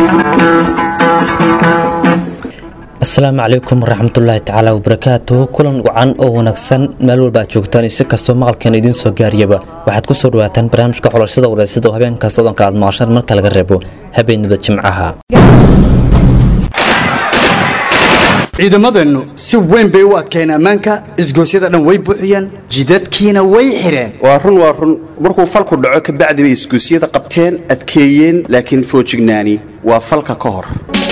السلام عليكم ورحمة الله تعالى وبركاته كلن وعن أو ونكسن مالول باجوكتان يسكستو مقالكين إدين سو gaariyaba waxaad ku soo dhawaataan barnaamijka xulashada wareysiga oo habeen kasta oo kala maashan marka laga reebo habeenada Jimcaha ciidamadeenu si weyn bay u adkeen amaanka isgoosyada dhan way buuxiyeen jidadkiina way xireen waa run markuu falku dhaco ka bacdi bay isgoosyada qabteen adkeeyeen laakiin foojignaani waa falka ka hor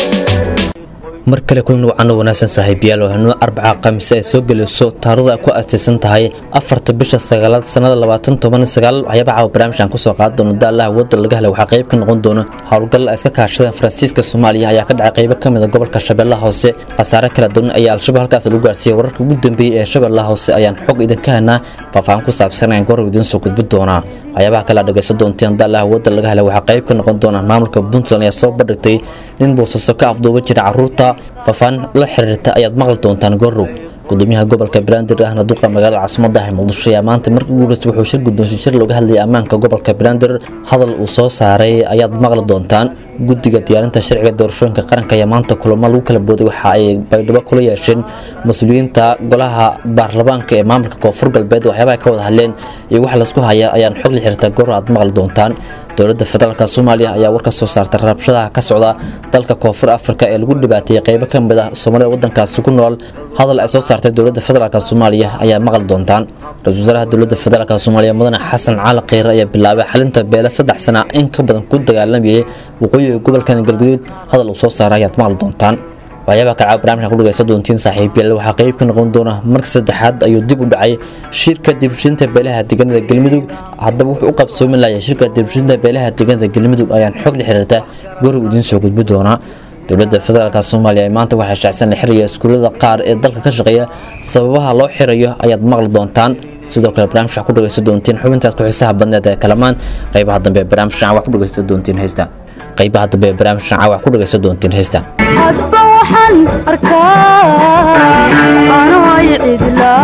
markale kulan wacan wanaagsan saaxiibayaal oo hanu arbaca khamiis ay soo galayso taariikhda ku aasaysan tahay 4 bisha 9 sanada 2019 waxyaabaha barnaamijkan ku soo qaad doona daalaha wada laga helay waxa qayb ka noqon doona hawlgal iska kaashada Faransiiska Soomaaliya ayaa ka dhacay qayb ka mid ah gobolka Shabeellaha Hoose qasaare kala duwan ayaa al-shabaab halkaas lagu gaarsiiyay wararka ugu dambeeyay ee Shabeellaha Hoose ayaan xog idin ka helnaa faafaan ku saabsan aan goor idin soo gudbin doona waxyaabaha kala dhageysan doontaan daalaha wada laga helay waxa qayb ka noqon doona maamulka Puntland ee soo badhigtay nin boosaaso ka afduuba jira caruurta fafaan la xiriirta ayaad maqal doontaan goorow gudoomiyaha gobolka Banaadir ahna duqa magaalada caasimadda Muqdisho ayaa maanta markii ugu horeysay wuxuu shir guddoonsiin shir looga hadlayay ammaanka gobolka Banaadir hadal uu soo saaray ayaad maqal doontaan guddiga diyaarinta sharciga doorashooyinka qaranka ayaa maanta kulamo lagu kala booday waxa ay baydhabo kula yeesheen mas'uuliyiinta golaha baarlamaanka ee maamulka Koonfur Galbeed waxyaabaha ka wada hadleen iyo wax la isku haya ayaan xog la xiriirta goor aad maqal doontaan dowladda federaalka Soomaaliya ayaa war ka soo saartay rabshadaha ka socda dalka Koonfur Afrika ee lagu dhibaateeyay qayb ka mid ah Soomaaliya wadankaas ku nool hadal ay soo saartay dowladda federaalka Soomaaliya ayaa maqal doontaan ra'iisul wasaaraha dowladda federaalka Soomaaliya mudane Xasan Cali Kheyr ayaa bilaabay xalinta beela 3 sano in ka badan ku dagaalamay waqooyiga gobolka Galgaduud hadal uu soo saaray ayaad maqal doontaan waxyaabaha ka barnaamijka ku dhageysan doontiin saaxiibayaal waxa qayb ka noqon doona marka saddexaad ayuu dib u dhacay shirka dibshinta beelaha deegaanada Galmudug haddaba wuxuu u qabsoomin lahayd shirka dibshinta beelaha deegaanada Galmudug ayaan xog la xiriirta goor idin soo gudbin doona dowladda federaalka Soomaaliya maanta waxay shaacsan la xiriiriyay iskuulada qaar ee dalka ka shaqeeya sababaha loo xirayo ayaad maqal doontaan sidoo kale barnaamijka ku dhageysan doontiin xubintaas ku xiisaha badneed ee kalamaan qaybaha dambe barnaamijka wax ku dhageysan doontiin heesta qaybaha dambe barnaamijka wax ku dhageysan doontiin heesta waxaan arkaa anoo cidla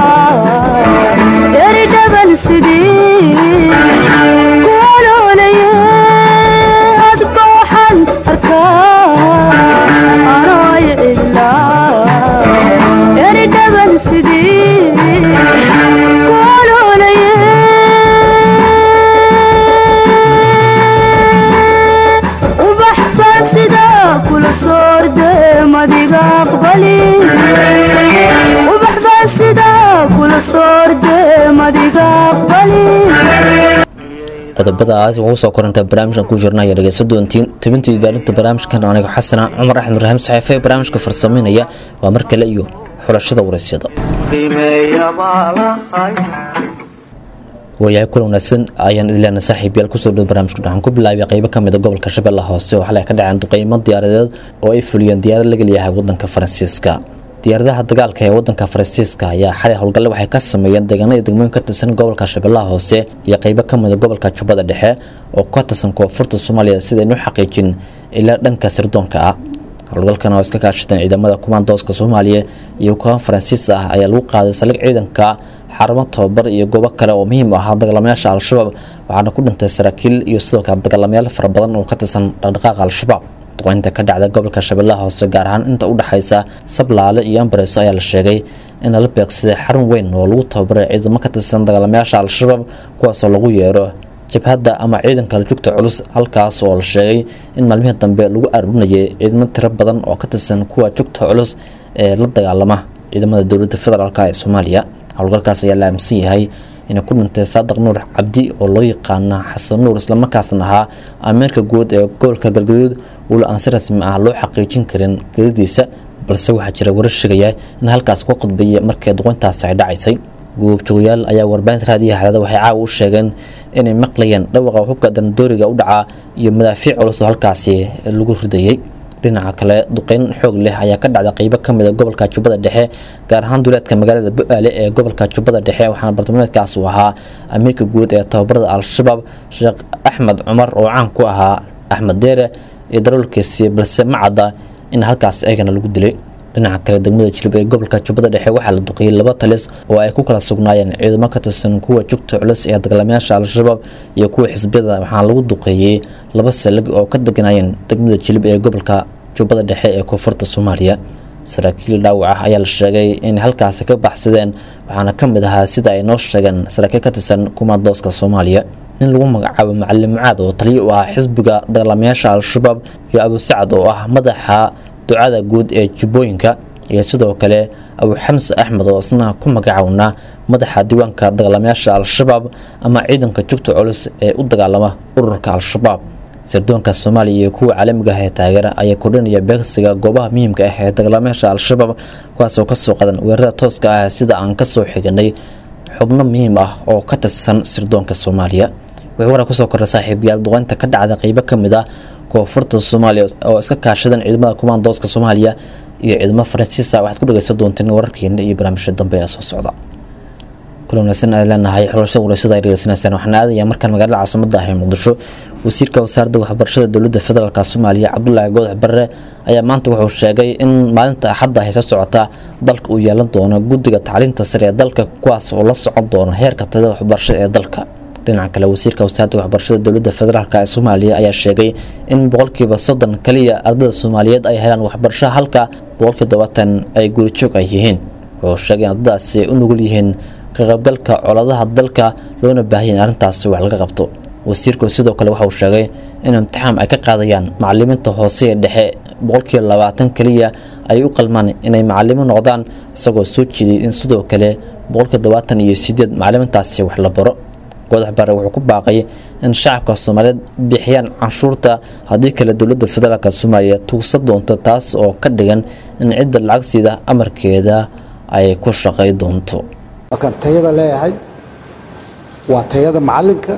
yari dhaban sidii kuwaloolaya hadba waxaan arkaa anoo cidla yari dhaban sidii kuwaloolaya ubax baan sidaa kula soorde madiga aqbali ubax baan sidaa kula soorde madiga aqbali qodobadaas wuxuu soo korantay barnaamijkan ku jirnaa ayaa dhageysan doontiin tabintii idaarinta barnaamijkan aniga xasana Cumar Axmed Raxim saxiifay barnaamijka farsameynaya waa mar kale iyo xulashada wareysyada ويا كل ناس أيان إلى نصاحب يالكسر البرامج كنا هنكون بالله قريبا كم من قبل كشف الله هوسه وحلا كده عند قيمة ديار أو إفليان ديار اللي جليها وطن كفرنسيسكا ديار ده هتقال كه وطن كفرنسيسكا يا حلا هالقلة وحي كسم يندقنا يدقمون كتسن قبل كشف الله هوسه يا قريبا كم من قبل كشف هذا الدحى وكتسن كوفرت الصومالية سيد إنه حقيقين إلى دن كسر دون كا هالقلة كانوا اسكا كاشتن إذا ماذا كمان دوس كصومالية يوكا فرنسيسا أي الوقت سلك عيدا كا xaramo tababar iyo goobo kale oo muhiim ah dagaalamayaasha al-shabaab waxaana ku dhintay saraakiil iyo sidoo kale dagaalamayaal fara badan oo ka tirsan dhaqdhaqaaqa al-shabaab duqeynta ka dhacda gobolka Shabeellaha Hoose gaar ahaan inta u dhaxaysa Sablaale iyo Ambareeso ayaa la sheegay in la beegsaday xarun weyn oo lagu tababaray ciidamo ka tirsan dagaalamayaasha al-shabaab kuwaas oo lagu yeero jabhadda ama ciidanka joogta culus halkaas oo la sheegay in maalmihii dambe lagu aruurinayay ciidamo tiro badan oo ka tirsan kuwa joogta culus ee la dagaalama ciidamada dowladda federaalka ee Soomaaliya hawlgalkaas ayaa la aaminsan yahay inay ku dhintay Saadiq Nuur Cabdi oo loo yaqaan Xasan Nuur isla markaasna ahaa amiirka guud ee gobolka Galgaduud oo aan si rasmi ah loo xaqiijin karin geeridiisa balse waxaa jira warar sheegaya in halkaas ku qodbay markii duqeyntaas ay dhacaysay goobjoogayaal ayaa warbaahinta raadiyaha xaalada waxay caaw u sheegeen inay maqlayeen dhawaqa xubka dandooriga u dhaca iyo madaafiic culus oo halkaasi lagu ridayay dhinaca kale duqeyn xoog leh ayaa ka dhacday qaybo ka mid ah gobolka Jubbada Dhexe gaar ahaan duleedka magaalada Bu'aale ee gobolka Jubbada Dhexe waxaana bartilmaameedkaas uu ahaa amiirka guud ee tababarada al-shabaab Sheekh Axmed Cumar oo caan ku ahaa Axmed Deere iyo darawalkiisii balse ma cadda in halkaas ayagana lagu dilay dhinaca kale degmada Jilib ee gobolka Jubbada Dhexe waxaa la duqeeyay laba talis oo ay ku kala sugnaayeen ciidamo ka tirsan kuwa joogta culus ee dagaalamayaasha al-shabaab iyo kuwa xisbiyada waxaa lagu duqeeyay laba salig oo ka deganayeen degmada Jilib ee gobolka Jubbada Dhexe ee koonfurta Soomaaliya saraakiil dhaawac ah ayaa la sheegay in halkaas ka baxsadeen waxaana ka mid ahaa sida ay noo sheegeen saraakiil ka tirsan kumaandooska Soomaaliya in lagu magacaabo macallin Mucaad oo taliye u ah xisbiga dagaalamayaasha al-shabaab iyo Abu Sacad oo ah madaxa ducada guud ee Jubbooyinka iyo sidoo kale Abu Xamse Axmed oo isna ku magacaawna madaxa diiwaanka dagaalamayaasha al-shabaab ama ciidanka joogta culus ee u dagaalama ururka al-shabaab sirdoonka Soomaaliya iyo kuwa caalamiga ah ee taageera ayaa kordhinaya beegsiga goobaha muhiimka ah ee dagaalamayaasha al-shabaab kuwaas oo ka soo qadan weerarada tooska ah sida aan ka soo xiganay xubno muhiim ah oo ka tirsan sirdoonka Soomaaliya wuxuu wara ku soo koray saaxiibayaal duqeynta ka dhacda qaybo kamid ah koonfurta Soomaaliya oo iska kaashadan ciidamada kumaandooska Soomaaliya iyo ciidamada Faransiiska waxaad ku dhageysan doontaan wararkeena iyo barnaamijyada dambe ee soo socda kulanasan ay leenahay xulashada waraysiga ay dhageysanaysan waxaan aadayaa markaan magaalada caasimadda ah ee Muqdisho wasiirka wasaaradda waxbarashada dowladda federaalka Soomaaliya Cabdullaahi Goodax Barre ayaa maanta wuxuu sheegay in maalinta Axadda ay soo socota dalka uu yeelan doono guddiga tacliinta sare ee dalka kuwaas oo la socon doona heerka tayada waxbarashada ee dalka dhinaca kale wasiirka wasaaradda waxbarashada dowladda federaalka ee Soomaaliya ayaa sheegay in boqolkiiba 30 kaliya ardayda Soomaaliyeed ay helaan waxbarasho halka boqolkiiba 20 ay guri joog ay yihiin wuxuu sheegay in ardaydaasi u nugul yihiin ka qaybgalka colaadaha dalka loona baahan yahay arrintaasi wax laga qabto wasiirku sidoo kale waxa uu sheegay in imtixaan ay ka qaadayaan macallimiinta hoose ee dhexe boqolkiiba 20 kaliya ay u qalmaan inay macallimo noqdaan isagoo soo jeeday in sidoo kale boqolkiiba 28 macallimiintaasi wax la baro Goodax Barre wuxuu ku baaqay in shacabka Soomaaliyeed bixiyaan canshuurta haddii kale dowladda federaalka Soomaaliya tuugsan doonto taas oo ka dhigan in cidda lacag sida amarkeeda ay ku shaqay doonto markaan tayada leeyahay waa tayada macallinka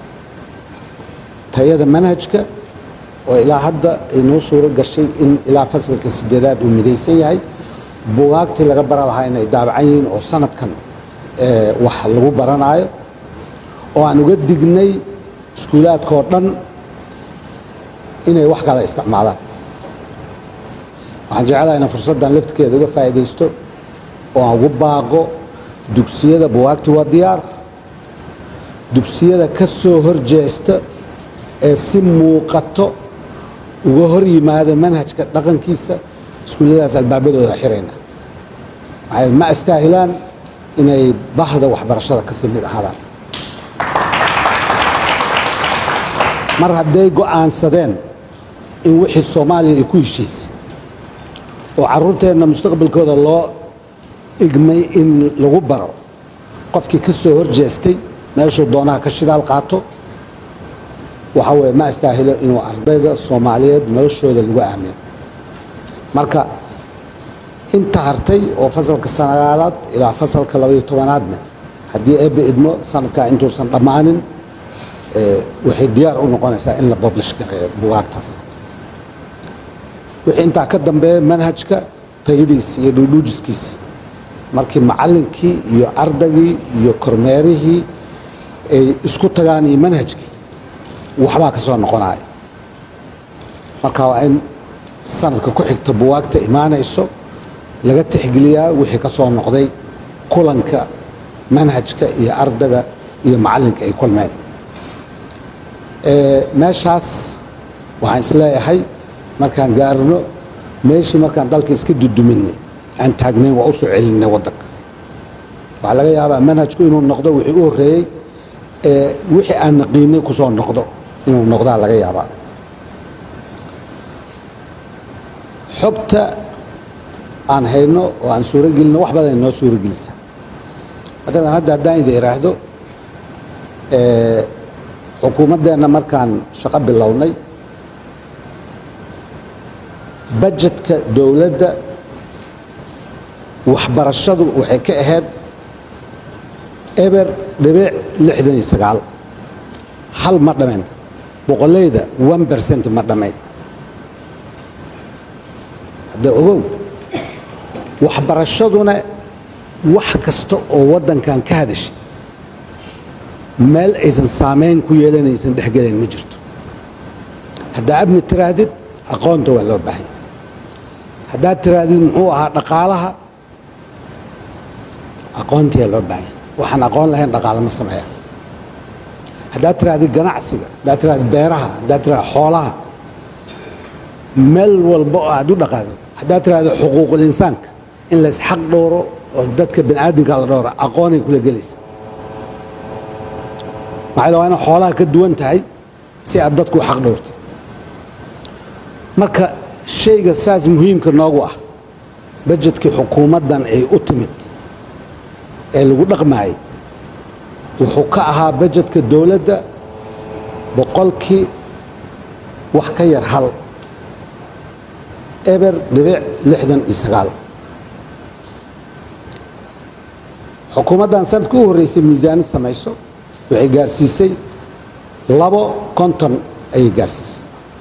tayada manhajka oo ilaa hadda inoo suuro gashay in ilaa fasalka 8aad uu midaysan yahay buugaagtii laga baran lahaa inay daabacan yihiin oo sanadkan wax lagu baranaayo oo aan uga dignay iskuulaadka oo dhan inay wax kala isticmaalaan waxaan jecelahay inaan fursaddan laftirkeeda uga faa'iidaysto oo aan ugu baaqo dugsiyada buugaagti waa diyaar dugsiyada ka soo horjeesta ee si muuqato uga hor yimaada manhajka dhaqankiisa iskuulladaas albaabadooda xirayna ma astaahilaan inay bahda waxbarashada kasii mid ahaadaan mar hadday go'aansadeen in wixii Soomaaliya ay ku heshiisay oo carruurteenna mustaqbalkooda loo igmay in lagu baro qofkii ka soo horjeestay meeshuu doonaha ka shidaal qaato waxa weeye ma astaahilo inuu ardayda Soomaaliyeed noloshooda lagu aamino marka inta hartay oo fasalka sanaalaad ilaa fasalka 12aadna haddii eebbe idmo sanadka intuusan dhammaanin waxay diyaar u noqonaysaa in la publish gareeyo buugaagtaas wixii intaa ka dambeeya manhajka tayadiisa iyo dhuudhuujiskiisa markii macallinkii iyo ardaygii iyo kormeerihii ay isku tagaan iyo manhajkii waxbaa ka soo noqonaya marka waa in sanadka ku xigta buugaagta imaanayso laga tixgeliyaa wixii ka soo noqday kulanka manhajka iyo ardayga iyo macallinka ay kulmeen meeshaas waxaan isleeyahay markaan gaarno meeshii markaan dalka iska duduminay aan taagnayn waa u soo celinay waddanka waxaa laga yaabaa manhajku inuu noqdo wixii u horreeyey wixii aan naqiinay ku soo noqdo inuu noqdaa laga yaabaa xogta aan hayno oo aan suuro gelino wax badan noo suuro gelisaa haddaan idin iraahdo xukuumaddeenna markaan shaqo bilownay budgetka dowladda waxbarashadu waxay ka ahayd eber dhibic 69 hal ma dhammayn boqolleyda 1% ma dhammayn hadda ogow waxbarashaduna wax kasta oo waddankan ka hadashid meel aysan saamayn ku yeelanaysan dhexgelayn ma jirto haddaa abni tiraahdid aqoonta waa loo baahan haddaad tirahdid muxuu ahaa dhaqaalaha aqoontiyaa loo baahanya waxaan aqoon lahayn dhaqaalo ma sameeya haddaad tirahdid ganacsiga haddaad tirahdid beeraha haddaad tirahdid xoolaha meel walba oo aad u dhaqaadid haddaad tirahdid xuquuqul insaanka in lays xaq dhowro oo dadka bani aadamka la dhowro aqoonay kula gelaysa maxaa waa inay xoolaha ka duwan tahay si aad dadku xaq dhowrtid marka shayga saas muhiimka noogu ah bajetkii xukuumaddan ay u timid ee lagu dhaqmaayay wuxuu ka ahaa bajetka dowladda boqolkii wax ka yar hal eber dhibic 69 xukuumaddan sanadkii u horreysay miisaanid samayso waxay gaarsiisay 2.50 ayay gaarsiisay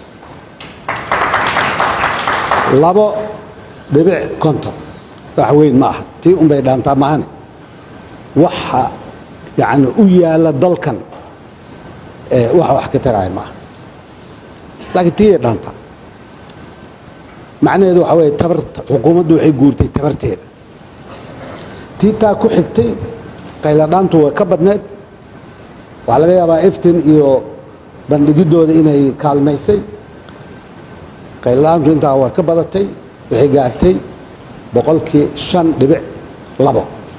2.50 wax weyn ma aha tii unbay dhaantaa maahane waxa yani u yaala dalkan wax ka taraya ma aha laakiin tii ay dhaantaa macnaheedu waxa weeye tabarta xukuumaddu waxay guurtay tabarteeda tii taa ku xigtay qayladhaantu way ka badneed waxaa laga yaabaa iftin iyo bandhigiddooda inay kaalmaysay qayladhaantu intaa way ka badatay waxay gaartay boqolkii 5.2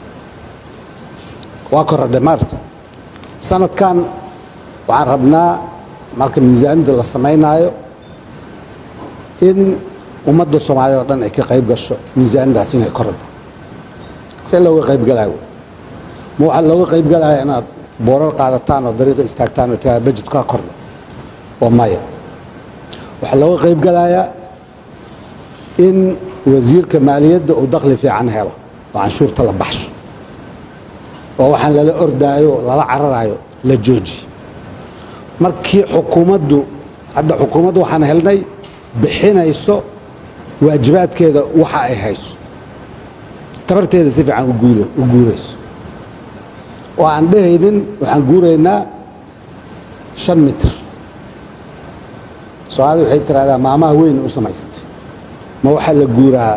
waa korodhay maarta sanadkan waxaan rabnaa marka miisaanida la samaynaayo in ummadda soomaalida oo dhan ay ka qayb gasho miisaanidaas inay korodho see looga qayb galaayo ma waxaa looga qayb galaya inaad boorar qaadataan oo dariiqa istaagtaan oo tiraa bajet ka kordho oo maya waxaa looga qayb galayaa in wasiirka maaliyadda uu dakhli fiican helo oo canshuurta la baxsho oo waxaan lala ordaayo lala cararayo la joojiyo markii xukuumaddu hadda xukuumaddu waxaan helnay bixinayso waajibaadkeeda waxa ay hayso tabarteeda si fiican u guurayso oo aan dhehaynin waxaan guuraynaa 5 mitir soomaalida waxay tiraahdaa maamaha weyn u samaysatay ma waxaa la guuraa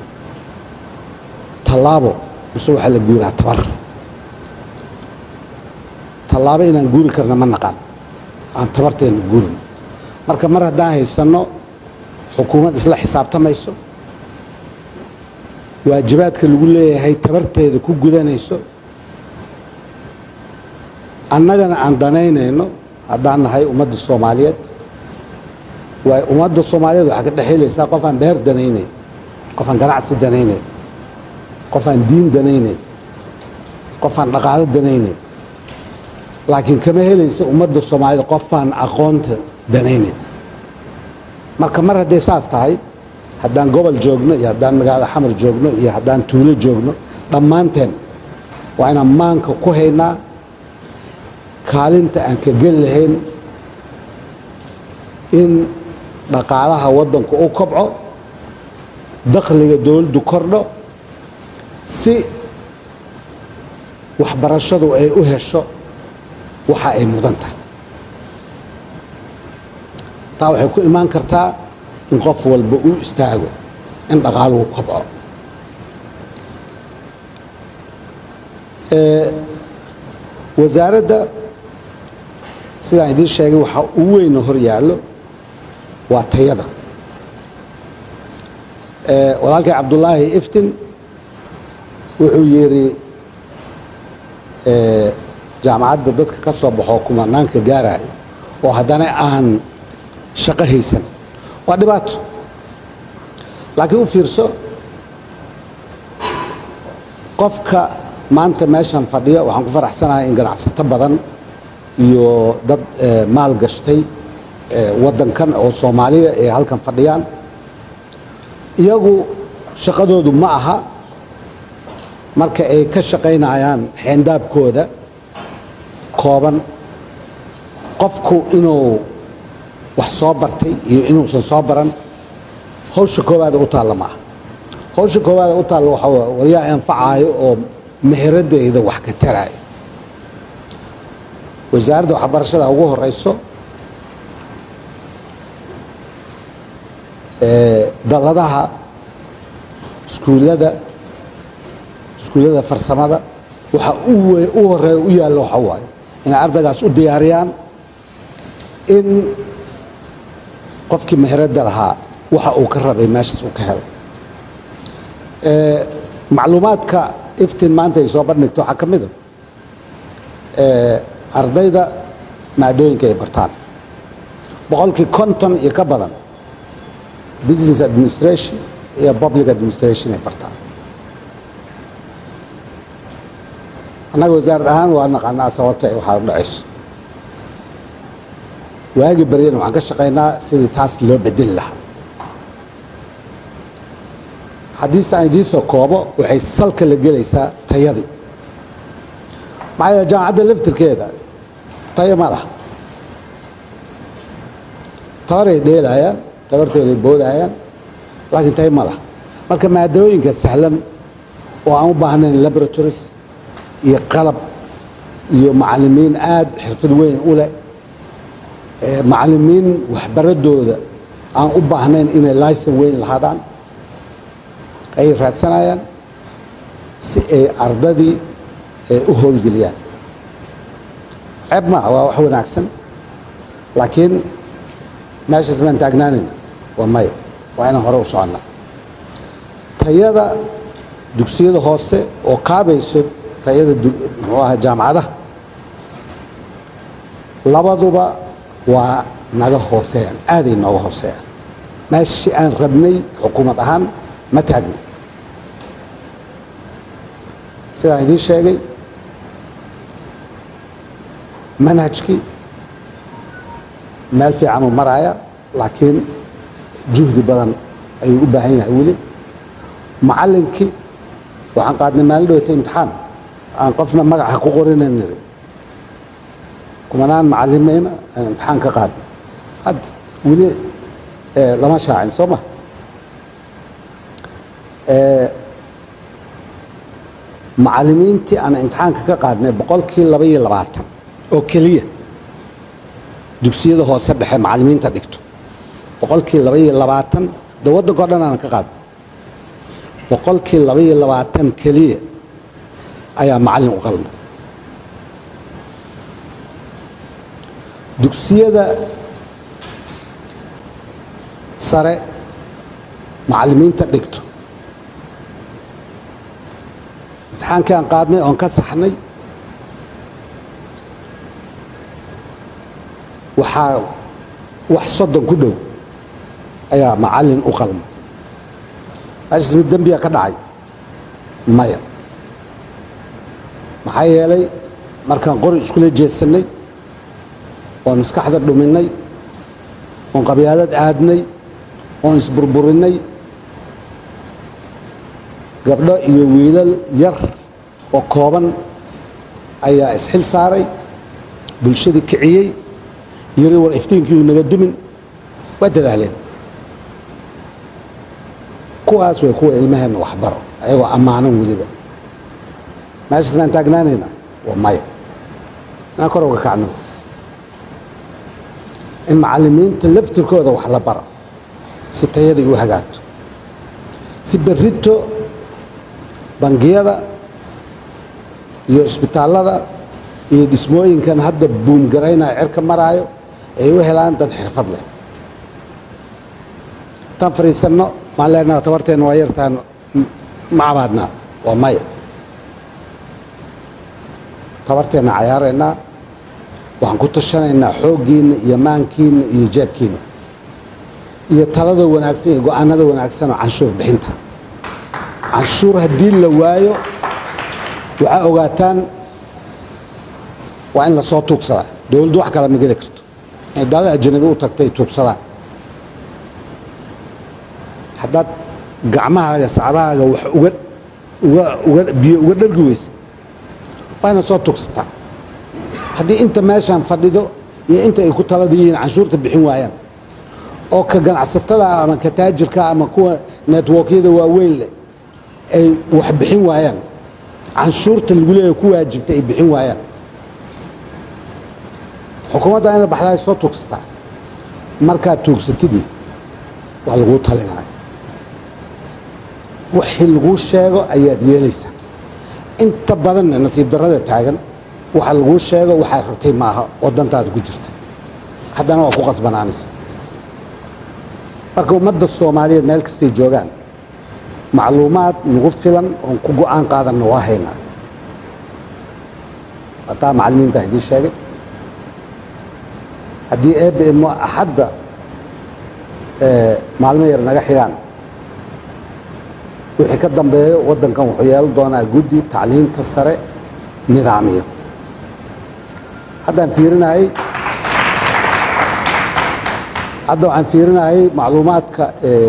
tallaabo mise waxaa la guuraa tabar tallaabo inaan guuri karna ma naqaan aan tabarteena guurin marka mar haddaan haysanno xukuumad isla xisaabtamayso waajibaadka lagu leeyahay tabarteeda ku gudanayso annagana aan danaynayno haddaan nahay ummadda soomaaliyeed waay ummadda soomaaliyeed waxaa ka dhexeelaysaa qof aan beer danaynayn qof aan ganacsi danaynayn qof aan diin danaynayn qof aan dhaqaalo danaynayn laakiin kama helaysa ummadda soomaaliyed qofaan aqoonta danaynayn marka mar hadday saas tahay haddaan gobol joogno iyo haddaan magaalada xamar joogno iyo haddaan tuulo joogno dhammaanteen waa inaan maanka ku haynaa kaalinta aan ka geli lahayn in dhaqaalaha waddanku u kobco dakhliga dowladdu kordho si waxbarashadu ay u hesho waxa ay mudan tahay taa waxay ku imaan kartaa in qof walba uu istaago in dhaqaaluhu kobco wasaaradda sidaan idiin sheegay waxa ugu weyn hor yaallo waa tayada walaalkay cabdulaahi iftin wuxuu yidhi jaamacadda dadka ka soo baxo kumanaanka gaaraayo oo haddana aan shaqo haysan waa dhibaato laakiin u fiirso qofka maanta meeshan fadhiya waxaan ku faraxsanahay in ganacsato badan iyo dad maal gashtay waddankan oo soomaaliya ay halkan fadhiyaan iyagu shaqadoodu ma aha marka ay ka shaqaynayaan xeendaabkooda kooban qofku inuu wax soo bartay iyo inuusan soo baran hawsha koowaada u taalla maaha hawsha koowaada u taalla waxaa waryaa anfacaayo oo meheradeyda wax ka taraayo wasaaradda waxbarashada ugu horeyso dalladaha iskuullada farsamada waxa u horeeya u yaalla waxa waaye inay ardaygaas u diyaariyaan in qofkii meheradda lahaa waxa uu ka rabay meeshaas uu ka helay macluumaadka iftiin maanta ay soo bandhigto waxaa ka mid a ardayda maadooyinka ay bartaan boqolkii 50 iyo ka badan business administration iyo public administration ay bartaan annaga wasaarad ahaan waa naqaanaa sababta ay waxaa u dhacayso waagii baryana waxaan ka shaqaynaa sidii taas loo bedeli lahaa haddii aan idiin soo koobo waxay salka la gelaysaa tayadii maxaa yeele jaamacadda laftirkeeda tayo ma laha tabaray dheelayaan tabartooday boodayaan laakiin tayo ma laha marka maadooyinka sahlan oo aan u baahnayn laboratories iyo qalab iyo macallimiin aad xirfad weyn u leh macallimiin waxbaradooda aan u baahnayn inay laysan weyn lahaadaan ay raadsanayaan si ay ardadii u howlgeliyaan ceeb maaha waa wax wanaagsan laakiin meeshaas baan taagnaanayna waa maya waa inaan hore u soconnaa tayada dugsiyada hoose oo kaabayso tayada muxuu ahaa jaamacadaha labaduba waa naga hooseeyaan aaday nooga hooseeyaan meeshii aan rabnay xukuumad ahaan ma taagna sidaan idiin sheegay manhajkii meel fiican uu maraaya laakiin juhdi badan ayuu u baahan yahay weli macallinkii waxaan qaadnay maalin dhowta imtixaan aan qofna magaca ku qorina niri kumanaan macallimiina aan imtixaan ka qaadnay hadda weli lama shaacin soo ma macallimiintii aan imtixaanka ka qaadnay boqolkii 22 oo keliya dugsiyada hoose dhexe macallimiinta dhigto boqolkii 22 de waddankoo dhan aan ka qaadnay boqolkii 22 keliya ayaa macallin u qalma dugsiyada sare macallimiinta dhigto imtixaankii aan qaadnay oon ka saxnay waxaa wax 30 ku dhow ayaa macallin u qalma meeshaas mid dembiya ka dhacay maya maxaa yeelay markaan qori iskula jeedsanay oon maskaxda dhuminay oon qabyaalad aadnay oon isburburinay gabdho iyo wiilal yar oo kooban ayaa isxil saaray bulshadii kiciyey yiri war iftiinkii naga dumin waa dadaaleen kuwaas way kuwa ilmaheena waxbaro ayagoo ammaanan weliba meeshaas baan taagnaanaynaa waa maya inaan kor uga kacno in macallimiinta laftirkooda wax la baro si tayaday u hagaagto si berrito bangiyada iyo isbitaallada iyo dhismooyinkan hadda buumgaraynaya cirka maraayo ay u helaan dad xirfad leh tan fariisanno maan leenaha tabarteenna waa yartaan ma cabaadnaa waa maya tabarteenna cayaaraynaa waxaan ku tashanaynaa xooggiinna iyo maankiinna iyo jeebkiinna iyo talada wanaagsan iyo go-aanada wanaagsan oo canshuur bixinta canshuur haddii la waayo waxaa ogaataan waa in lasoo tuugsadaa dowladdu wax kale ma geli karto inay dalal ajanabi u tagtay tuugsadaan haddaad gacmahaaga sacbahaaga wax biyo uga dhargi weysid waa inaad soo tuugsataa haddii inta meeshaan fadhido iyo inta ay ku talada yihiin canshuurta bixin waayaan oo ka ganacsatada ama ka taajirka ama kuwa networkyada waaweyn leh ay wax bixin waayaan canshuurta lagu leeyahay ku waajibta ay bixin waayaan xukuumadda inay baxdaa soo tuugsataa markaad tuugsatidna wax laguu talinayo wixii lagu sheego ayaad yeelaysaa inta badanna nasiib darrada taagan waxa lagu sheego waxaa rabtay maaha oo dantaada ku jirta haddana waa ku qasbanaanaysa marka ummadda soomaaliyeed meel kastay joogaan macluumaad nagu filan oon ku go'aan qaadanna waa haynaa hataa macallimiinta idiin sheegay haddii eebmo axadda maalmo yar naga xigaan wixii ka dambeeyo waddankan wuxuu yeelan doonaa guddi tacliinta sare nidaamiyo hadda waxaan fiirinayay macluumaadka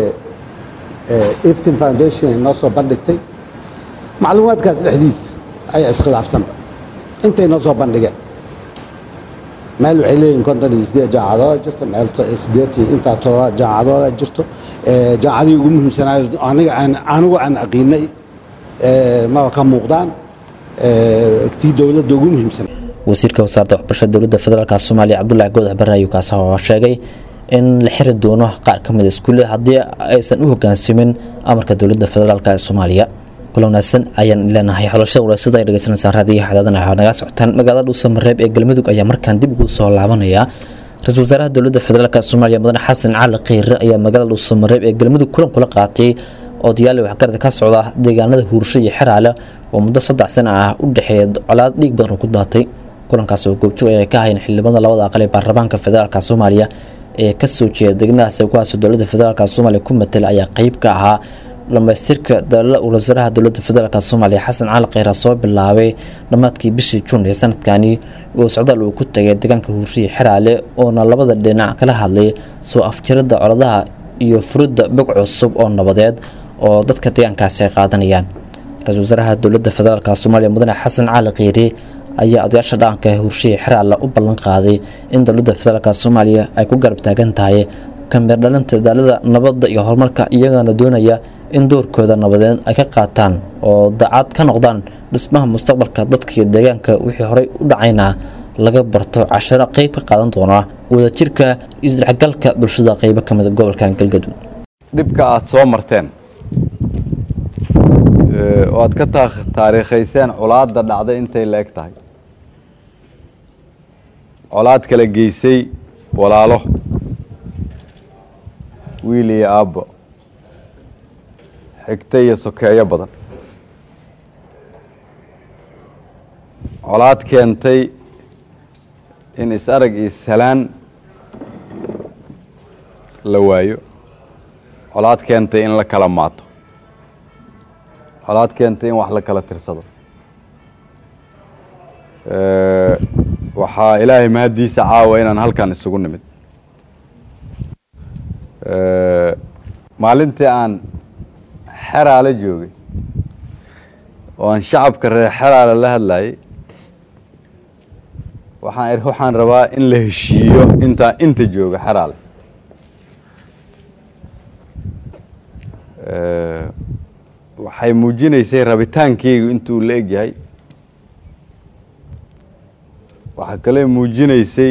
Iftin Foundation ay noo soo bandhigtay macluumaadkaas dhexdiisa ayaa iskhilaafsanba intay noo soo bandhigeen meel waxay leeyihin 58 jaamacadooda jirto meel 8 intaa 7 jaamacadooda jirto jaamacadii ugu muhiimsanaayo anigu aan aqiinay ma ka muuqdaan tii dowladda ugu muhiimsan wasiirka wasaaradda waxbarashada dowladda federaalka Soomaaliya Cabdullaahi Goodax Barre ayuu kaas sheegay in la xiri doono qaar ka mid ah iskuulada haddii aysan u hoggaansamin amarka dowladda federaalka ee Soomaaliya kulanasan ayaan leenahay xulashada walaasada ay dhageysanaysaa raadiyaha xadaadana naga socotaan magaalada Dhuusamareeb ee Galmudug ayaa markaan dib ugu soo laabanaya ra-iisul wasaaraha dowladda federaalka Soomaaliya Mudane Xasan Cali Kheyre ayaa magaalada Dhuusamareeb ee Galmudug kulan kula qaatay odayaal waxgarad ka socda deegaanada Huursho iyo Xiraale oo muddo 3 sano ah u dhaxeeyay colaad dhiig badan ku daatay kulankaas oo goobjoog ay ka hayeen xildhibaanada labada aqal ee baarlamaanka federaalka Soomaaliya ee ka soo jeeda degmadaas kuwaas oo dowladda federaalka Soomaaliya ku matala ayaa qayb ka ahaa dhamaystirka wasaaraha dowladda federaalka Soomaaliya Xasan Cali Kheyre soo bilaabay dhamaadkii bishii Juun ee sanadkani oo socdaal uu ku tagay deegaanka Huursho iyo Xiraale oo labada dhinac kala hadlay soo afjarada colaadaha iyo furida bog cusub oo nabadeed oo dadka deegaankaasi ay qaadanayaan ra-iisul wasaaraha dowladda federaalka Soomaaliya Mudane Xasan Cali Kheyre ayaa odayaasha dhaqanka Huursho iyo Xiraale u ballan qaaday in dowladda federaalka Soomaaliya ay ku garab taagan tahay kamir dhalinta dadaalada nabadda iyo horumarka iyagana doonaya in doorkooda nabadeed ay ka qaataan oo daacad ka noqdaan dhismaha mustaqbalka dadka iyo deegaanka wixii horey u dhacayna laga barto casharo qayb ka qaadan doona wadajirka isdhexgalka bulshada qayb ka mid ah gobolka Galgaduud dhibka aad soo marteen oo aad ka taariikhayseen colaadda dhacday intay la eg tahay colaad kala geysay walaalo wiil iyo aabbo xigta iyo sokeeyo badan colaad keentay in is-arag iyo salaan la waayo colaad keentay in la kala maato colaad keentay in wax la kala tirsado waxaa ilaahay mahadiisa caawa inaan halkan isugu nimid maalintii aan Xiraale joogay oo aan shacabka reer Xiraale la hadlayay waxaan rabaa in la heshiiyo inta jooga Xiraale waxay muujinaysay rabitaankeygu intuu la eg yahay waxa kale muujinaysay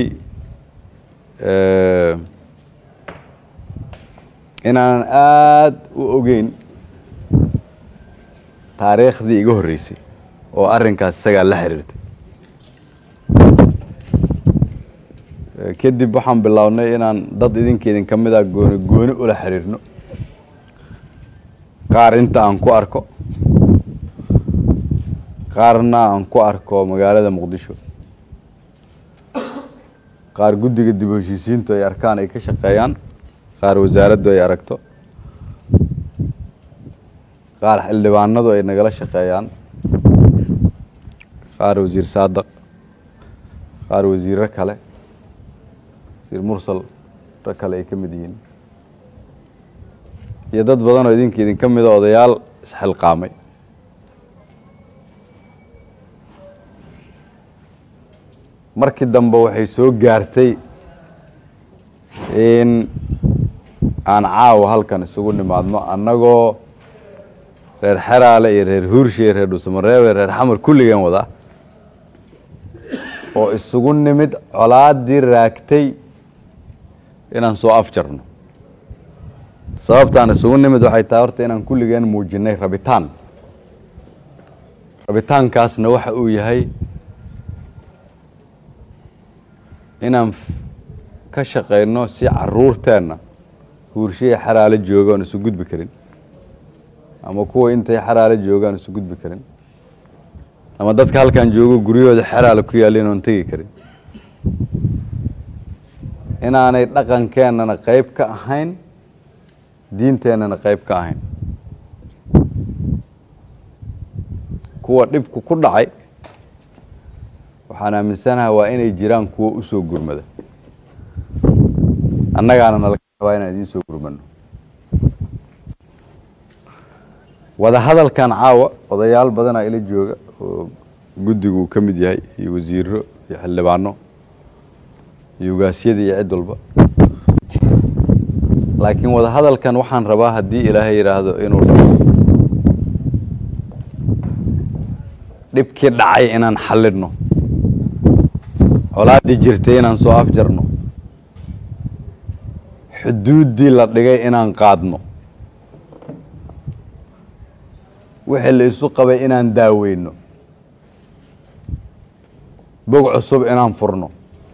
inaan aad u ogeyn taariikhdii iga horreysay oo arrinkaas isagaa la xiriirtay kadib waxaan bilownay inaan dad idinkeedin ka mid ah gooni ula xiriirno qaar inta aan ku arko qaarna aan ku arko magaalada Muqdisho qaar guddiga dib u heshiisiintu ay arkaan ay ka shaqeeyaan qaar wasaaraddu ay aragto qaar xildhibaanadu ay nagala shaqeeyaan qaar wasiir Saadaq qaar wasiirro kale wasiir Mursal kale ay ka mid yihiin iyo dad badan oo idin ka mid ah odayaal isxilqaamay markii dambe waxay soo gaartay in aan caawa halkan isugu nimaadno annagoo reer Xiraale iyo reer Huursho iyo reer Dhuusamareeb iyo reer Xamar kulligeen wada oo isugu nimid colaadii raagtay inaan soo afjarno sababtaan isugu nimid waxay tahay horta inaan kulligeen muujinay rabitaankaasna waxa uu yahay inaan ka shaqayno si caruurteenna huurshiya xaraalo jooga oon isu gudbi karin ama kuwa intay xaraalo joogaan isu gudbi karin ama dadka halkan joogo guryahooda xaraalo ku yaalin oon tegi karin inaanay dhaqankeennana qayb ka ahayn diinteennana qayb ka ahayn kuwa dhibku ku dhacay waxaan aaminsanahay waa inay jiraan kuwa u soo gurmada annagaana nalaga rabaa inaan idiin soo gurmano wada hadalkan caawa odayaal badanaa ila jooga oo guddigu uu ka mid yahay iyo wasiiro iyo xildhibaano iyo ugaasyada iyo cid walba laakiin wada hadalkan waxaan rabaa haddii ilaahay yidhaahdo inuu dhabo dhibkii dhacay inaan xallidno colaaddii jirtay inaan soo afjarno xuduuddii la dhigay inaan qaadno wixii la isu qabay inaan daaweyno bog cusub inaan furno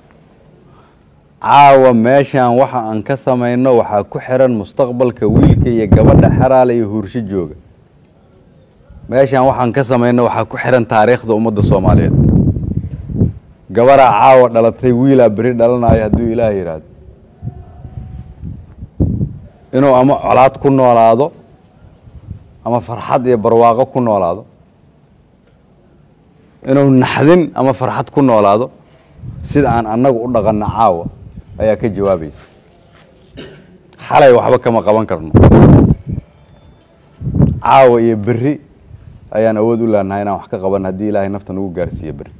caawa meeshaan waxa aan ka samayno waxaa ku xiran mustaqbalka wiilka iyo gabadha xaraale iyo huursho jooga meeshaan waxaan ka samayno waxaa ku xiran taariikhda ummadda soomaaliyeed gabaraa caawa dhalatay wiilaa beri dhalanayo hadduu ilaah yidhaahdo inuu ama colaad ku noolaado ama farxad iyo barwaaqo ku noolaado inuu naxdin ama farxad ku noolaado sida aan annagu u dhaqanna caawa ayaa ka jawaabaysa xalay waxba kama qaban karno caawa iyo berri ayaan awood u leenahay inaan wax ka qaban haddii ilaahay nafta nagu gaarsiiyo berri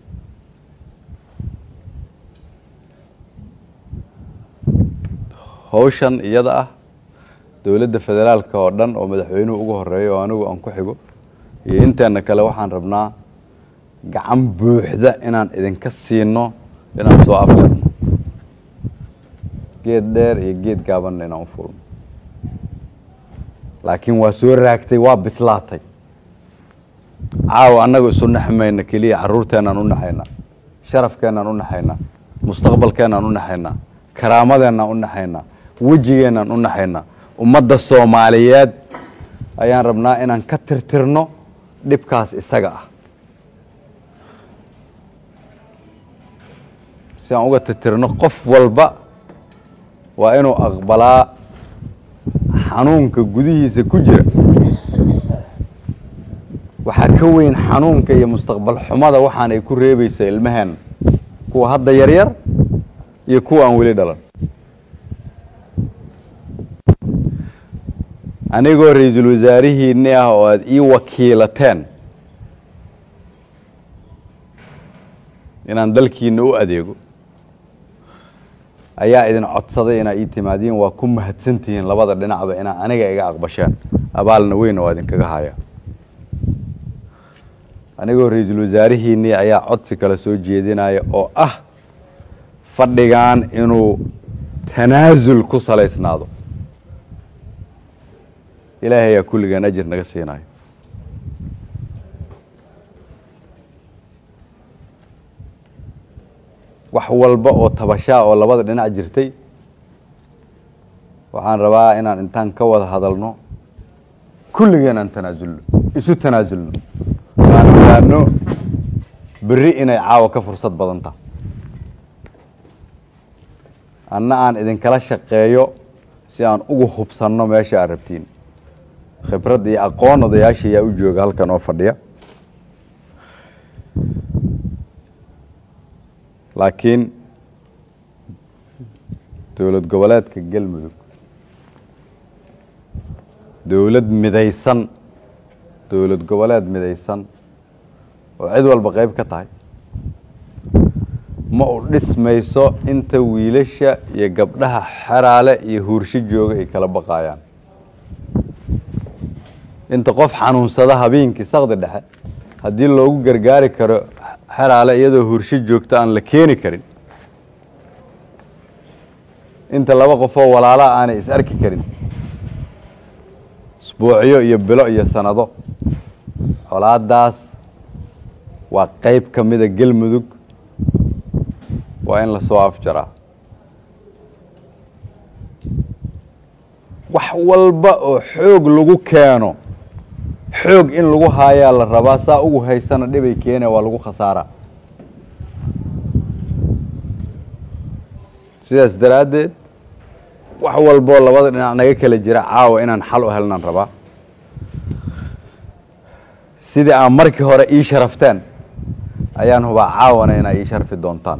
hawshan iyada ah dowladda federaalka oo dhan oo madaxweynuhu ugu horeeyo oo anigu aan ku xigo iyo inteena kale waxaan rabnaa gacan buuxda inaan idinka siino inaan soo afjarno geed dheer iyo geed gaabanna inaan u fulno laakiin waa soo raagtay waa bislaatay caawa annaga isu naxmayna keliya carruurteennaan u naxaynaa sharafkeennaan u naxaynaa mustaqbalkeennaan u naxaynaa karaamadeenaan u naxaynaa wejigeennaan u naxaynaa ummadda soomaaliyeed ayaan rabnaa inaan ka tirtirno dhibkaas isaga ah si aan uga tirtirno qof walba waa inuu aqbalaa xanuunka gudihiisa ku jira waxaa ka weyn xanuunka iyo mustaqbal xumada waxaan ay ku reebaysaa ilmaheenna kuwa hadda yaryar iyo kuwa aan weli dhalan anigoo ra-iisul wasaarihiinni ah oo aada ii wakiilateen inaan dalkiina u adeego ayaa idin codsaday inaa ii timaadiin waa ku mahadsantihiin labada dhinacba inaa aniga iga aqbasheen abaalna weyna waa idinkaga haya anigoo ra-iisul wasaarihiinnii ayaa codsi kale soo jeedinaya oo ah fadhigan inuu tanaasul ku salaysnaado ilaahay ayaa kulligaan ajir naga siinayo wax walba oo tabashaa oo labada dhinac jirtay waxaan rabaa inaan intaan ka wada hadalno kulligeen aan tanaasulno isu tanaasulno aan ogaano berri inay caawa ka fursad badan tahay anna aan idinkala shaqeeyo si aan ugu hubsanno meesha aad rabtiin khibrad iyo aqoon odayaasha ayaa u jooga halkan oo fadhiya laakiin dowlad goboleedka galmudug dowlad midaysan dowlad goboleed midaysan oo cid walba qayb ka tahay ma u dhismayso inta wiilasha iyo gabdhaha xeraale iyo huursho jooga ay kala baqayaan inta qof xanuunsada habeenkii saqdi dhexe haddii loogu gargaari karo xeraale iyadoo huursho joogta aan la keeni karin inta laba qofoo walaalaha aanay is arki karin isbuucyo iyo bilo iyo sanado colaadaas waa qayb ka mida galmudug waa in la soo afjaraa wax walba oo xoog lagu keeno xoog in lagu haayaa la rabaa saa ugu haysana dhibay keena waa lagu khasaaraa sidaas daraaddeed wax walboo labada dhinac naga kala jira caawa inaan xal u helnaan rabaa sidii aan markii hore ii sharafteen ayaan hubaa caawana inaa ii sharfi doontaan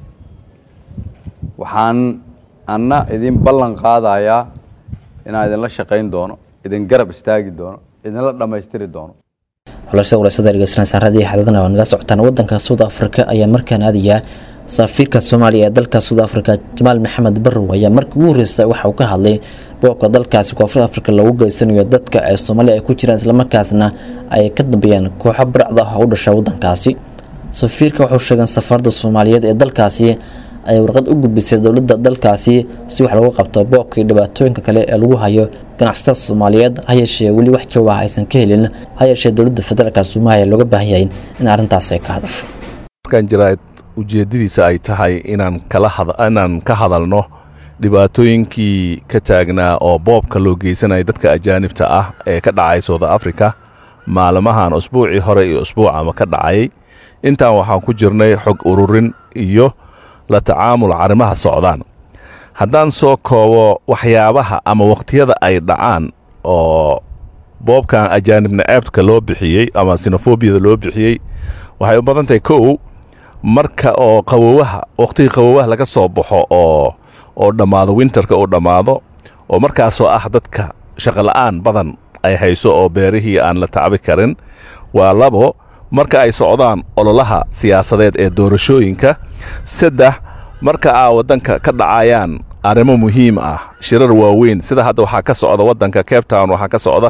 waxaan anna idin ballan qaadayaa inaan idinla shaqayn doono idin garab istaagi doono idinla dhammaystiri doono xulashada walaasada dhegeysanaysa raadiyo xaaladana oo naga socotaan wadanka South Africa ayaa markaan aadaya safiirka Soomaaliya ee dalka South Africa Jamaal Maxamed Barrow ayaa markii ugu horeysay waxa uu ka hadlay boobka dalkaasi Koonfur Afrika lagu geysanayo dadka ay Soomaaliya ay ku jiraan isla markaasna ay ka dambeeyaan kooxo baracda ah oo u dhashay wadankaasi safiirka wuxuu sheegay safarda Soomaaliyeed ee dalkaasi ay warqad u gudbisay dawladda dalkaasi si wax lagu qabto boobka iyo dhibaatooyinka kale ee lagu hayo ganacsatada Soomaaliyeed hay'ashee wali wax jawaab aysan ka helin hay'ashee dawladda federaalka Soomaaliya looga baahan yahay in arintaas ay ka hadasho kan jiraad ujeedadiisa ay tahay inaan ka hadalno dhibaatooyinkii ka taagnaa oo boobka loo geysanay dadka ajaanibta ah ee ka dhacay South Africa maalmahan usbuucii hore iyo usbuucama ka dhacay intaan waxaan ku jirnay xog ururin iyo la tacaamul arrimaha socdaan haddaan soo koobo waxyaabaha ama waqtiyada ay dhacaan oo boobkan ajaanibna aabka loo bixiyey ama xenophobia loo bixiyey waxay u badan tahay kow marka oo qawowaha waqtiga qawowaha laga soo baxo oo dhamaado winterka oo dhamaado oo markaasoo ah dadka shaqo la'aan badan ay hayso oo beerihii aan la tacbi karin waa labo marka ay socdaan ololaha siyaasadeed ee doorashooyinka saddex marka ay wadanka ka dhacayaan arrimo muhiim ah shirar waaweyn sida hadda waxa ka socda wadanka Cape Town waxa ka socda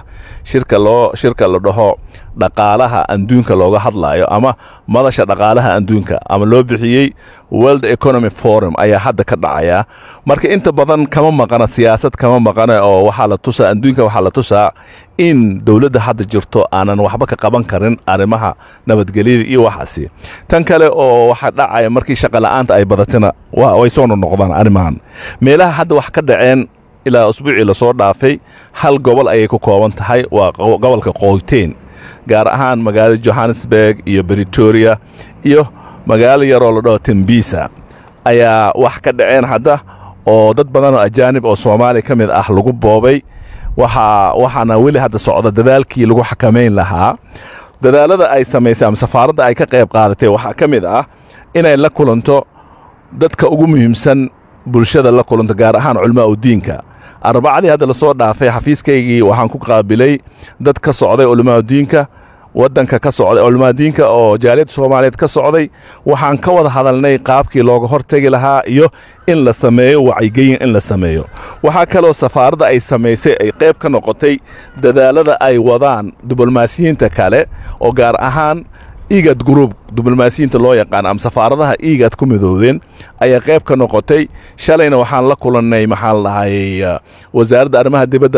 shirka la dhaho dhaqaalaha adduunka looga hadlayo ama madasha dhaqaalaha adduunka ama loo bixiyay World Economic Forum ayaa hadda ka dhacaya marka inta badan kama maqana siyaasad kama maqana oo waxa la tusaa adduunka waxa la tusaa in dawladda hadda jirto aanan waxba ka qaban karin arrimaha nabadgelyada iyo waxaasi tan kale oo waxa dhacaya markii shaqo la'aanta ay badatana way soo noqdaan arrimahan meelaha hadda wax ka dhaceen ilaa usbuucii la soo dhaafay hal gobol ayay ku kooban tahay waa gobolka Gauteng gaar ahaan magaalada Johannesburg iyo Pretoria iyo magaalo yar oo la dhaho Tembisa ayaa wax ka dhaceen hadda oo dad badan oo ajaanib oo Soomaali ka mid ah lagu boobay waxaana weli hadda socda dadaalkii lagu xakameyn lahaa dadaalada ay sameysay ama safaaradda ay ka qayb qaadatay waxa ka mid ah inay la kulanto dadka ugu muhiimsan bulshada la kulanto gaar ahaan culimada diinka arbacadii hadda la soo dhaafay xafiiskaygii waxaan ku qaabilay dad ka socday culimada diinka wadanka ka socday culimada diinka oo jaaliyadda Soomaaliyeed ka socday waxaan ka wada hadalnay qaabkii looga hortagi lahaa iyo in la sameeyo wacyigelin in la sameeyo waxa kale oo safaaradda ay sameysay ay qayb ka noqotay dadaalada ay wadaan diblomaasiyiinta kale oo gaar ahaan IGAD group diblomaasiyiinta loo yaqaan am safaaradaha IGAD ku midoobeen ayaa qayb ka noqotay shalayna waxaan la kulannay maxaan lahay wasaaradda arrimaha dibadda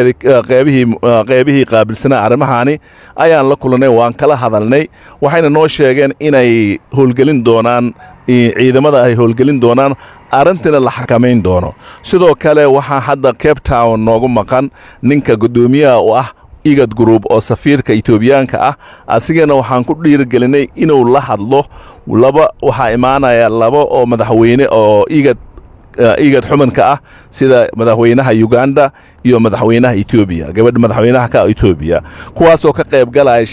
qaybihii qaabilsanaa arrimahani ayaan la kulannay waan kala hadalnay waxayna noo sheegeen inay howlgelin doonaan ciidamada ay howlgelin doonaan arrintina la xakameyn doono sidoo kale waxaa hadda Cape Town noogu maqan ninka gudoomiyaha u ah IGAD group oo safiirka Etoobiyaanka ah asigana waxaan ku dhiirigelinay inuu la hadlo waxa imaanaya laba oo madaxweyne oo IGAD xumanka ah sida madaxweynaha Uganda iyo madaxweynaha Ethiopia gabadha madaxweynaha ka Ethiopia kuwaas oo ka qayb galay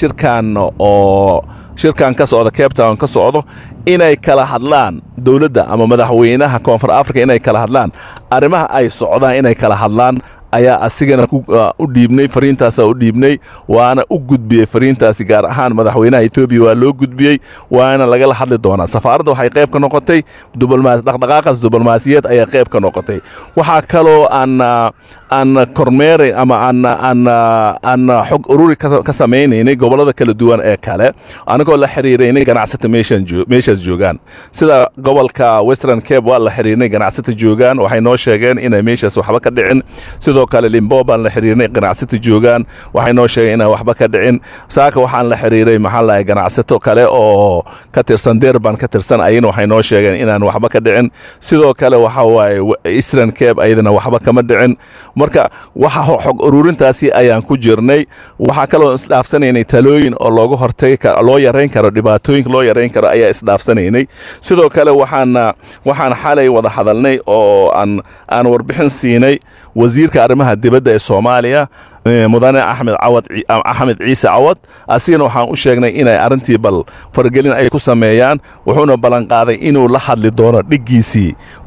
shirkan ka socda Cape Town ka socdo inay kala hadlaan dawladda ama madaxweynaha Koonfur Afrika inay kala hadlaan arrimaha ay socdaan inay kala hadlaan ayaa asigana u dhiibnay fariintaas u dhiibnay waana u gudbiyay fariintaasi gaar ahaan madaxweynaha Ethiopia waa loo gudbiyay waana laga la hadli doonaa safaaradda waxay qayb ka noqotay dhaqdhaqaaqas diblomaasiyadeed ayaa qayb ka noqotay waxa kale oo kormeeray ama aan xog ururi ka samaynaynay gobollada kala duwan ee kale anagoo la xiriiraynay ganacsata meeshaas joogaan sida gobolka Western Cape waa la xiriirnay ganacsata joogaan waxay noo sheegeen inay meeshaas waxba ka dhicin sidoo kale Limpopo baan la xiriirnay ganacsata joogaan waxay noo sheegeen inay waxba ka dhicin saaka waxaan la xiriiray maxaa la ganacsato kale oo ka tirsan Durban ka tirsan ayna waxay noo sheegeen inaan waxba ka dhicin sidoo kale waxa waaye Eastern Cape ayadana waxba kama dhicin marka waxa xog ururintaasi ayaan ku jirnay waxa kale oo isdhaafsanaynay talooyin oo looga hortay loo yareyn karo dhibaatooyinka loo yareyn karo ayaa isdhaafsanaynay sidoo kale waxaan xalay wada hadalnay oo aan warbixin siinay wasiirka arrimaha dibadda ee Soomaaliya mudane Axmed Ciise Cawad asina waxaan u sheegnay inay arintii bal fargelin ay ku sameeyaan wuxuuna balan qaaday inuu la hadli doono dhigiisii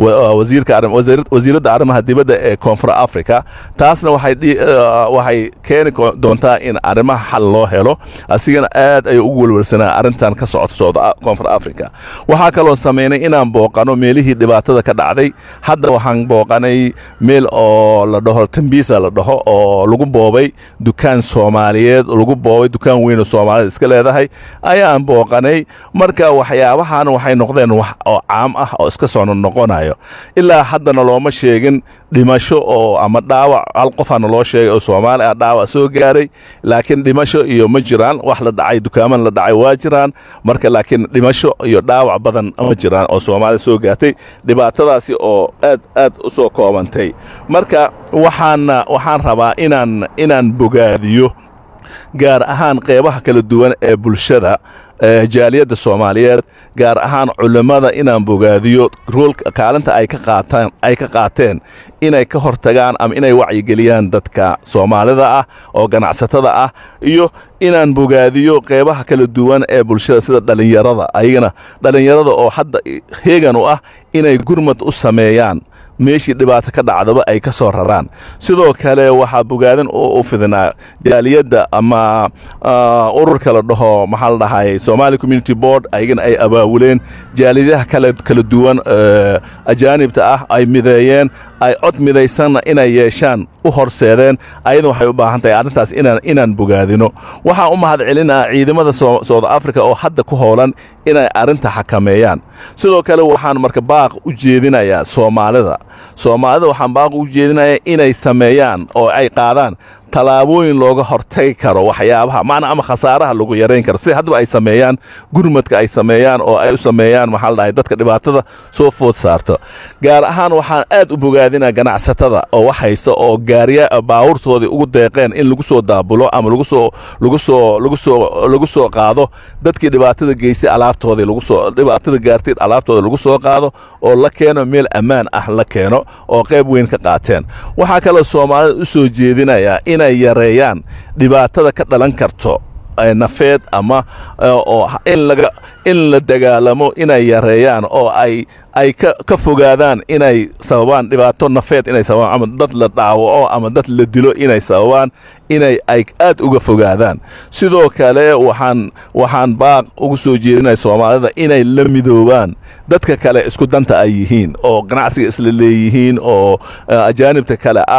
wasiirada arrimaha dibadda ee Koonfur Afrika taasna waxay keeni doontaa in arrimaha xal loo helo asigana aad ay ugu walwalsanaa arintan ka socda Koonfur Afrika waxa kale oo sameynay inaan booqano meelihii dhibaatada ka dhacday hadda waxaan booqanay meel oo la dhaho Tembisa la dhaho oo lagu boobay dukaan Soomaaliyeed lagu boobay dukaan weyn oo Soomaaliyeed iska leedahay ayaan booqanay marka waxyaabahan waxay noqdeen wax oo caam ah oo iska soo noqonayo ilaa haddana looma sheegin dhimasho oo ama dhaawac hal qof aan loo sheegay oo Soomaali ah dhaawac soo gaaray laakiin dhimasho iyo ma jiraan wax la dhacay dukaaman la dhacay waa jiraan marka laakiin dhimasho iyo dhaawac badan ma jiraan oo Soomaali soo gaartay dhibaatadaasi oo aad u soo koobantay marka waxaan rabaa inaan bogaadiyo gaar ahaan qeybaha kala duwan ee bulshada jaaliyadda Soomaaliyeed gaar ahaan culimada inaan bogaadiyo roolka kaalinta ay ka qaateen inay ka hortagaan ama inay wacyigeliyaan dadka Soomaalida ah oo ganacsatada ah iyo inaan bogaadiyo qeybaha kala duwan ee bulshada sida dhalinyarada oo hadda heegan u ah inay gurmad u sameeyaan meeshii dhibaato ka dhacdaba ay ka soo raraan sidoo kale waxa bogaadin u fidinaa jaaliyadda ama ururka la dhaho maxaa la dhahay Somali Community Board ayagana ay abaabuleen jaaliyadaha kala duwan ajaanibta ah ay mideeyeen ay cod midaysan inay yeeshaan u horseedeen ayadoo waxay u baahan tahay arintaas inaan bogaadino waxa u mahad celinaa ciidamada South Africa oo hadda ku hoolan inay arinta xakameeyaan sidoo kale waxaan marka baaq u jeedinayaa Soomaalida waxaan baaq u jeedinayaa inay sameeyaan oo ay qaadaan talaabooyin looga hortagi karo waxyaabaha macna ama khasaaraha lagu yareyn karo si hadba ay sameeyaan gurmadka ay sameeyaan oo ay u sameeyaan maxaa la dhahay dadka dhibaatada soo food saarto gaar ahaan waxaan aad u bogaadinaa ganacsatada oo wax haysta oo gaariya baawurtoodii ugu deeqeen in lagu soo daabulo ama lagu soo qaado dadkii dhibaatada geysay alaabtoodii dhibaatada gaartay alaabtooda lagu soo qaado oo la keeno meel ammaan ah la keeno oo qayb weyn ka qaateen waxa kale Soomaalida u soo jeedinaya inay yareeyaan dhibaatada ka dhalan karto nafeed ama oo in la dagaalamo inay yareeyaan oo ay ka fogaadaan inay sababaan dhibaato nafeed inay sababaan ama dad la dhaawaco ama dad la dilo inay sababaan inay aad uga fogaadaan sidoo kale waxaan baaq ugu soo jeedinay Soomaalida inay la midoobaan dadka kale isku danta ay yihiin oo ganacsiga isla leeyihiin oo ajaanibta kale ah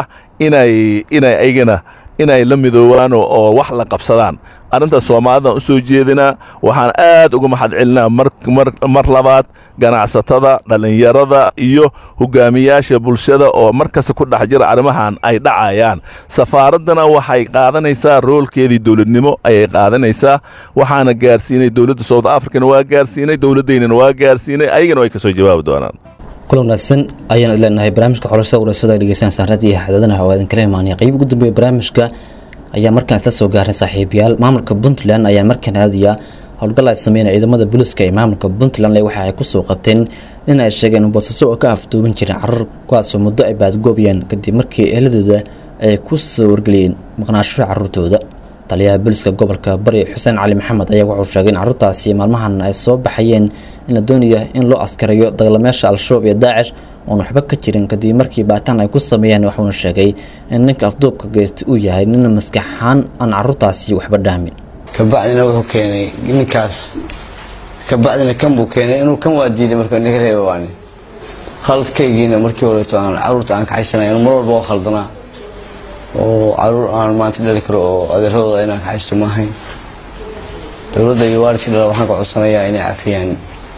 inay la midoobaan oo wax la qabsadaan arinta Soomaalida u soo jeedina waxaan aad uga mahad celinaa mar labaad ganacsatada dhalinyarada iyo hogaamiyaasha bulshada oo markas ku dhex jira arimahan ay dhacayaan safaaradana waxay qaadanaysaa roolkeedii dawladnimo ayay qaadanaysaa waxaana gaarsiinay dawladda South Africa waa gaarsiinay dawladeena waa gaarsiinay ayagana way ka soo jawaabi doonaan kulanasan ayaan ilaahay barnaamijka xulashada urasada dhageysan saarada iyo xadadana hawaadan kala imaanay qayb ugu dambeeyay barnaamijka ayaa markaan isla soo gaaray saaxiibayaal maamulka Puntland ayaa markaan aadiya howlgal ay sameeyeen ciidamada booliska ee maamulka Puntland waxa ay ku soo qabteen in ay sheegeen in boosaaso ka afduuban jireen carruur kuwaas oo muddo ay baadgoobiyeen kadib markii eheladooda ay ku soo wargeliyeen maqnaasho carruurtooda taliyaha booliska gobolka Bari Xuseen Cali Maxamed ayaa wuxuu sheegay in carruurtaasi maalmahan ay soo baxayeen in la doonayo in loo askarayo dagaalamayaasha Al-Shabaab iyo Daesh oo waxba ka jirin kadib markii baataan ay ku sameeyeen wuxuu sheegay in ninka afduubka geystay uu yahay nin maskaxan aan carruurtaasi waxba dhaamin kabacdina wuxuu keenay ninkaas kabacdina kan buu keenay inuu kan waa diiday markaa naga reebaani khaladkaygiina markii hore aan carruurta aan ka xishanay inuu mar walba khaldana oo caruur aan maanta dhali karo oo adeeradooda inaan ka haysto maahayn dowladda iyo waalidka dhala waxaan ka codsanayaa inay cafiyaan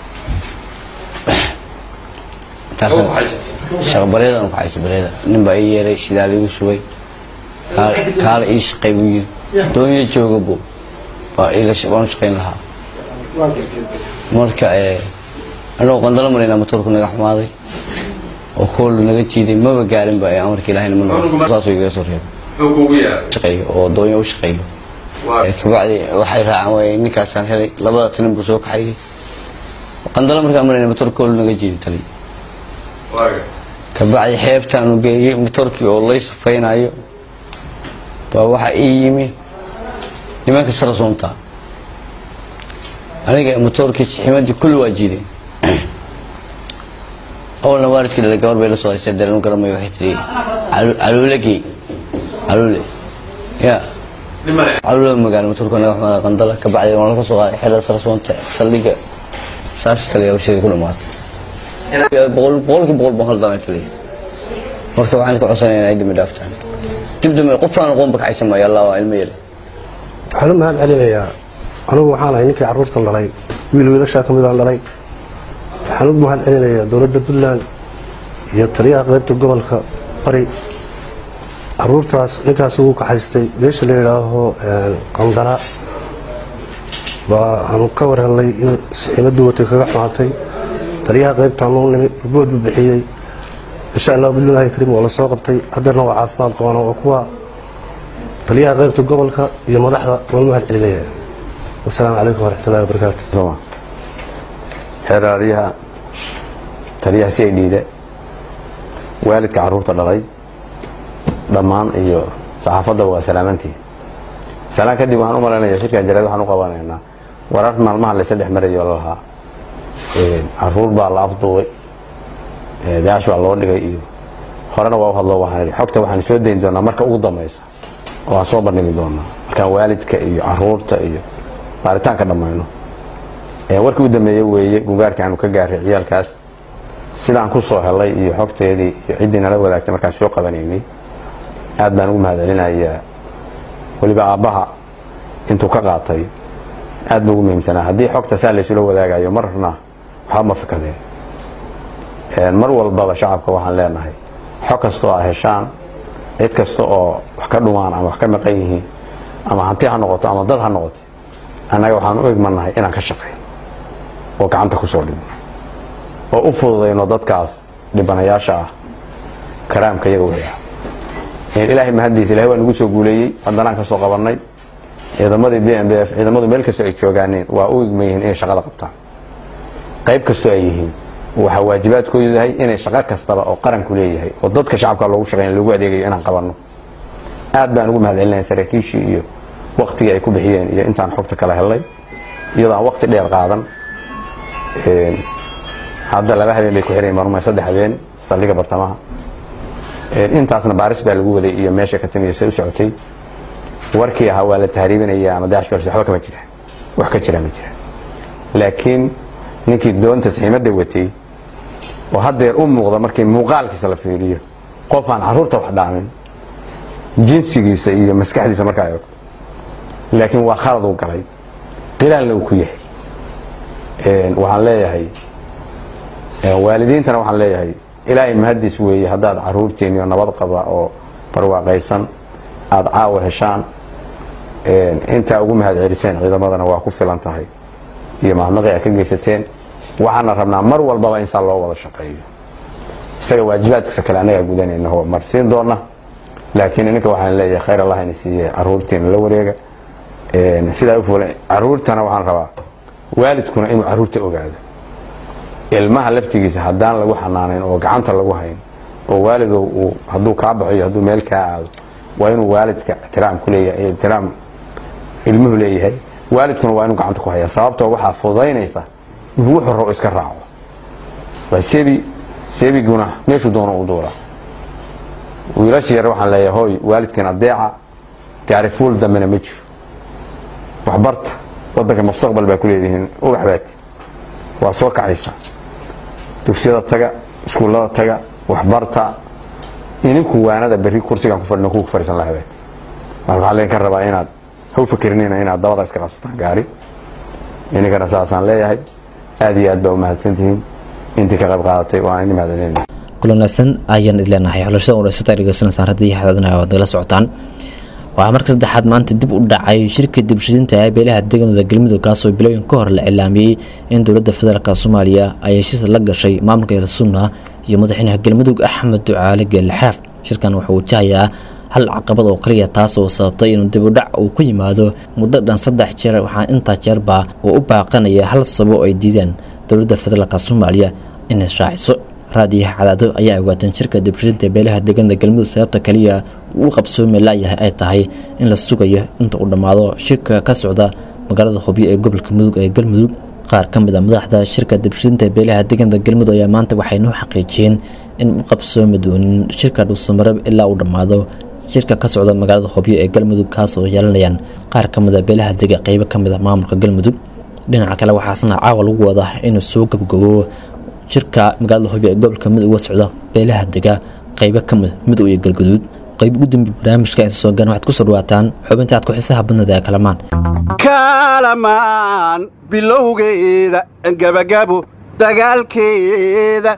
shaqbareedan ku haysto bareeda nin baa ii yeeray shidaal igu shubay kaala ii shaqay buu yiri doonyo joogabo baa ila shaqayn lahaa marka anoo qandalo marayna motorku naga xumaaday oo koolu naga jiiday maba gaarin ba amarka ilaahayna ma saasoo iga soo reebay shaqeeyo oo doonyo u shaqeeyo kabacdi waxay raacaan way ninkaasaan helay labada tanin buu soo kaxayay qandalo markaan marayna motor koolu naga jiiday tali kabacdi xeebtaan u geeyay motorkii oo lay safaynayo baa waxa ii yimi nimanka sarasoonta aniga motorkii ximadii kulli waa jiiday أول نوارد كده الجوار بيلسوا يسدلون كلام يحتري علولكي علولي يا علول مقال متركنا أحمد قندلة كبعد ما نقصوا حلا سرسون تسليك ساس تلي أو شيء كله مات بقول بحال ضامن تلي مرتبط عنك عصاني عيد مدافتان تبدأ من قفران نقوم بك عيسى ما يلا وعلمي حلم هذا علينا يا أنا وحنا إنك عرفت الله ويلو شاكم إذا الله حلم هذا علينا يا دولة بلان هي طريقة غير تقبل قري عرفتاس إنك سوق حستي ليش اللي راهو قندرة وهنكور هاللي سيمدوا تكرح معطي طريقة غير تعملون بود بحيي إن شاء الله بالله يكرم ولا ساقطي قدرنا وعافنا قوانا وقوى طريقة غير تقبل هي مدحضة والمهد عليها والسلام عليكم ورحمة الله وبركاته طبعا حراريها طريقة سيديدة والدك عروضة لغاية ضمان iyo saxaafada waa salaamantay salaan kadib waxaan u maleynayaa shirka jaraad waxaan u qabanaynaa warar maalmaha la saddex marayo laha caruur baa la afduubay daash waa loo dhigay iyo horena waa hadlo waxaan xogta waxaan soo deyn doonaa marka ugu dambaysa oo aan soo bandhigi doonaa marka waalidka iyo caruurta iyo baaritaanka dhamayno warkii u dambeeyay weeye gugaarka aanu ka gaaray ciyalkaas sidaan ku soo helay iyo xogteedii iyo ciidina la wadaagtay markaan soo qabanaynay aad baan ugu mahadcelinayaa waliba aabaha intuu ka qaatay aad buu ugu muhiimsanaa haddii xogta saa la isula wadaagayo marna waxba ma fikadeen mar walbaba shacabka waxaan leenahay xog kastoo ah heshaan cid kasta oo wax ka dhumaan ama wax ka maqan yihiin ama hanti ha noqoto ama dad ha noqoto annaga waxaan u egmanahay inaan ka shaqeyno oo gacanta ku soo dhigno oo u fududayno dadkaas dhibanayaasha ah karaamka iyaga weeyaa ilaahay mahadiisa ilaahay waa nagu soo guuleeyay haddana ka soo qabanay ciidamadii BNBF ciidamadu meel kasta ay joogaaneen waa u igmayeen in shaqada qabtaan qayb kasta ay yihiin waxa waajibaadkoodu yahay inay shaqo kastaba oo qaranku leeyahay oo dadka shacabka loogu shaqeeyo lagu adeegayo inaan qabanno aad baan ugu mahadcelinayaa saraakiishii iyo waqtiga ay ku bixiyeen iyo intaan xogta kala helay iyadoo aan waqti dheer qaadan hadda laba habeen bay ku xireen marmay saddex habeen saldhiga bartamaha intaasna baaris baa lagu waday iyo meesha ka timiyay u socotay warkii ahaa waa la tahriibinayaa ama daash baa waxba kama jiraan wax ka jira ma jiraan laakiin ninkii doonta saxiimadda watay oo haddeer u muuqda markii muuqaalkiisa la fiiriyo qof aan caruurta wax dhaamin jinsigiisa iyo maskaxdiisa markaa eego laakiin waa khalad uu galay qilaalna uu ku yahay waxaan leeyahay waalidiintana waxaan leeyahay ilaahay mahadiis weeye haddaad caruurteeniyo nabad qaba oo barwaaqaysan aada caawa heshaan intaa ugu mahadceliseen ciidamadana waa ku filan tahay iyo mahadnaqi ay ka geysateen waxaana rabnaa mar walbaba insaan loo wada shaqeeyo isaga waajibaadkiisa kale annagaa gudanayna oo marsiin doona laakiin ininka waxaan leeyahay khayr allah ina siiye caruurteena la wareega sidaa u fulan caruurtana waxaan rabaa waalidkuna inuu caruurta ogaado ilmaha laftigiisa haddaan lagu xanaanayn oo gacanta lagu hayn oo waalidow uu hadduu kaa baxo iyo hadduu meel kaa aado waa inuu waalidka ixtiraam ku leeyahay ixtiraam ilmuhu leeyahay waalidkuna waa inuu gacanta ku hayaa sababtoo waxaa fududaynaysa inuu wuxuu rabo iska raaco waa sebiguna meeshuu doono u duulaa wiilasha yar waxaan leeyahay hooy waalidkan adeeca gaari fuul dambena ma jiro waxbarta waddanka mustaqbal baa ku leedihiin ubax baati waa soo kacaysa dugsiyada taga iskuullada taga waxbarta ininku waanada berri kursigan ku fadhino ku fariisan lahayd marka waxa leen ka rabaa inaad haw fikirnina inaad dabada iska qabsataan gaari inagana saasaan leeyahay aad iyo aad baa u mahadsantihiin intii ka qayb qaadatay waan idin mahadcelinayna kulanaysan ayaan idleenahay xulashada waraysiga dhageysanaysan haddii xadadna wada la socotaan waxaa marka saddexaad maanta dib u dhacay shirka dibshidinta ee beelaha deegaanada galmudug kaasoo bilooyin ka hor la cilaamiyey in dowladda federaalka Soomaaliya ay heshiis la gashay maamulka Hirsuna iyo madaxweynaha galmudug Axmed Ducaale Geelxaaf shirkan wuxuu wajahayaa hal caqabad oo kaliya taas oo sababtay in dib u dhac uu ku yimaado muddo dhan 3 jeer waxaan inta jeerba uu u baaqanaya hal sabab ay diideen dowladda federaalka Soomaaliya in ay raaciso raadiyaha cadaado ayaa ogaatay shirka dibshidinta beelaha deegaanada galmudug sababta kaliya uu qabsoomay laayahay ay tahay in la sugayo inta uu dhamaado shirka ka socda magaalada Hobyo ee gobolka Mudug ee Galmudug qaar ka mid ah madaxda shirka dibshidinta beelaha deegaanada galmudug ayaa maanta waxay noo xaqiijiyeen in uu qabsoomay doonin shirka Dhuusamareb ilaa uu dhamaado shirka ka socda magaalada Hobyo ee Galmudug kaas oo yeelanayaan qaar ka mid ah beelaha deegaanka qayb ka mid ah maamulka Galmudug dhinaca kale waxaasna caawa lagu wadaa inuu soo gabgabo shirka magaalada Hobyo ee gobolka Mudug uga socda beelaha deegaanka qayb ka mid Mudug iyo Galgaduud qayb ugu dambi barnaamijka ay soo gaan waxaad ku soo dhawaataan xubinta aad ku xiisaha badnada ee kalamaan bilowgeeda gabagabo dagaalkeeda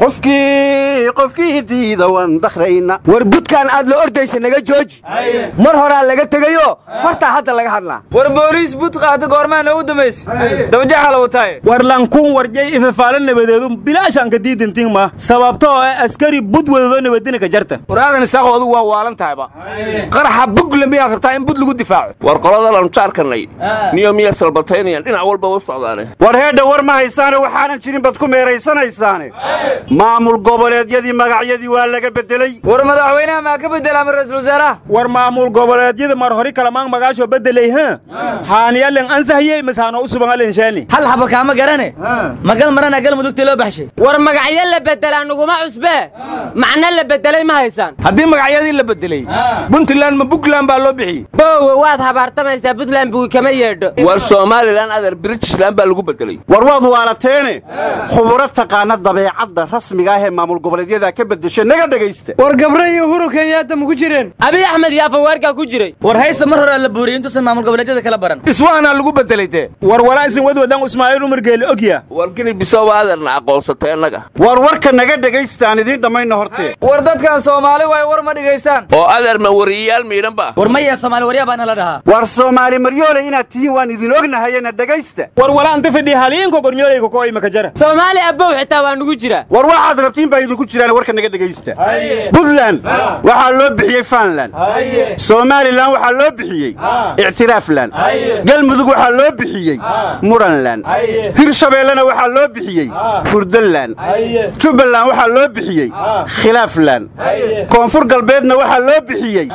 qofkii diida waan dakhrayna war budkaan aad la ordaysa naga jooji mar horaa laga tegayo farta hadda laga hadlaa war booliis bud qaata goormaana u damaysa dabajaxala wataay war lankuun warjay ifafaalan nabadeedu bilaashan ka diidantiin ma sababtoo ah askari bud wadado nabadina ka jarta waraadan isaaqoodu waa waalan tahayba qaraxa bugla miyaa rabtaa in bud lagu difaaco war qolada aan jaarkanay niyo miya salbataynayan dhinac walba u socdaane war heedha war ma haysaane waxaanan jirin bad ku meeraysanaysaane maamul goboleedyadii magacyadii waa laga bedelay war madaxweynaha ma ka bedelay ra'iisul wasaaraha war maamul goboleedyada mar hore kala magaasho bedelay haaniyalen ansahiyay masaano u suban leenshaani hal haba kaama garane magal marana galmudug tilo baxshay war magacyo la bedelaa nuguma cusbe macna la bedelay ma haysan hadii magacyadii la bedelay Puntland ma Puntland baa loo bixiyay boowe waad habaartamaysaa Puntland buu kama yeedho war Somaliland adar Britishland baa lagu bedelay war waad waalateene khubaro taqaana dabeecadda rasmiga ah ee maamul goboleedyada ka bedeshay naga dhageysta war gabre iyo Uhuru Kenyatta ma ku jireen Abi Ahmed Yaafa warka ku jiray war haysta mar hore la buuriyay inta maamul goboleedyada kala baran iswaana lagu bedelay war walaasin wadwadan Ismaaciil Umar Geele ogya war kini bisow adarna aqoonsatay anaga war warka naga dhageystaan idin dhamayna hortee war dadka Soomaali way war ma dhageystaan oo adar ma wariyaal miiran ba war maya Soomaali wariya baan la dhahaa war Soomaali maryoole inaad tihiin waan idin ognahay ina dhageysta war walaan tafadhi haliin ko gornyoolay ko kooy maka jara Soomaali abow xitaa waan ugu jira war waxaad rabtiin baa idinku jiraan warka naga dhageysta Puntland waxa loo bixiyay Finland Somaliland waxa loo bixiyay i'tiraafland galmudug waxa loo bixiyay Muranland Hirshabeellana waxa loo bixiyay Kurdaland Jubaland waxa loo bixiyay Khilaafland Koonfur galbeedna waxa loo bixiyay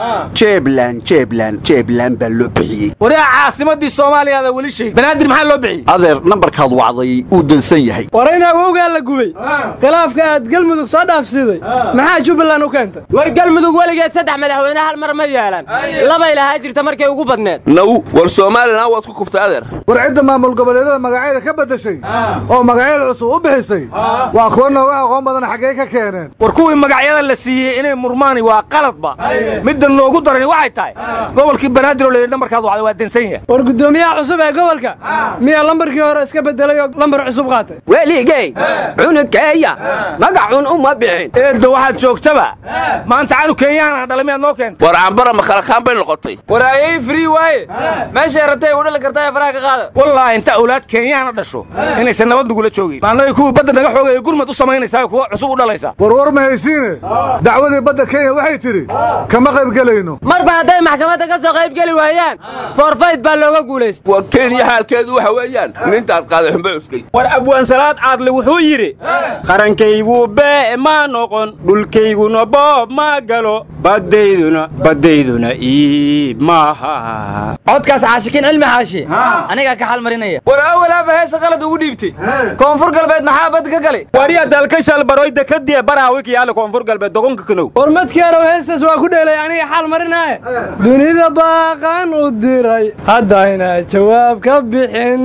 Jebland baa loo bixiyay wariya caasimadii Soomaaliya wali shay banaadir maxaa loo bixiyay adeer nambarkaad wacday uu dansan yahay warayna awowga la gubay khilaafka aad galmudug soo dhaafsiday maxaa Jubaland u keentay war galmudug waligeed 3 madaxweyne hal mar ma yeelan laba ilaa jirta markay ugu badneed naw war Soomaaliland waad ku kuftay adeer war cidda maamul goboleedyada magacyada ka bedeshay oo magacyada cusub u bixisay waa kuwa nooga aqoon badan xagee ka keeneen war kuwii magacyada la siiyay inay murmaani waa qaladba midda noogu daran waxay tahay gobolkii banaadir oo leeyahay nambarkaad wacday waa dansan yahay war gudoomiyaha cusub ee gobolka miya lambarkii hore iska bedelay oo lambar cusub qaatay weligay cunugeeya magacun uma bixin eedda waxaad joogtaba maanta anu Kenyaana dhalamiyaad noo keentay war aanbara ma kala kaan bay noqotay war ay free waaye meesha ratay u dhali kartaa faraha ka qaada wallahi inta awlaad Kenyaana dhasho inaysan nabad nugula joogin maanay kuwa badda naga xoogay gurmad u sameynaysaa kuwa cusub u dhalaysa war ma haysiine dacwadii badda Kenya waxay tiri kama qayb galayno marba haday maxkamadda ka soo qayb gali waayaan forfait baa looga guuleystay waa Kenya halkeedu waxa weeyaan nintaad qaaday xumba uskay war abwaan salaad aadle wuxuu yiri qarankaygu bee ma noqon dhulkayguna boob ma galo badeyduna maaha codkaas caashikin cilmi xaashi aniga ka xal marinaya war awalaaba heesa qalad ugu dhiibtay koonfur galbeed maxaa bad ka galay wariya dalka shal baroy dekadiya baraawi ka yaala koonfur galbeed dogonka kanow war madkeero heestas waa ku dheelay aniga xal marinaya dunida baaqan u diray haddayna jawaab ka bixin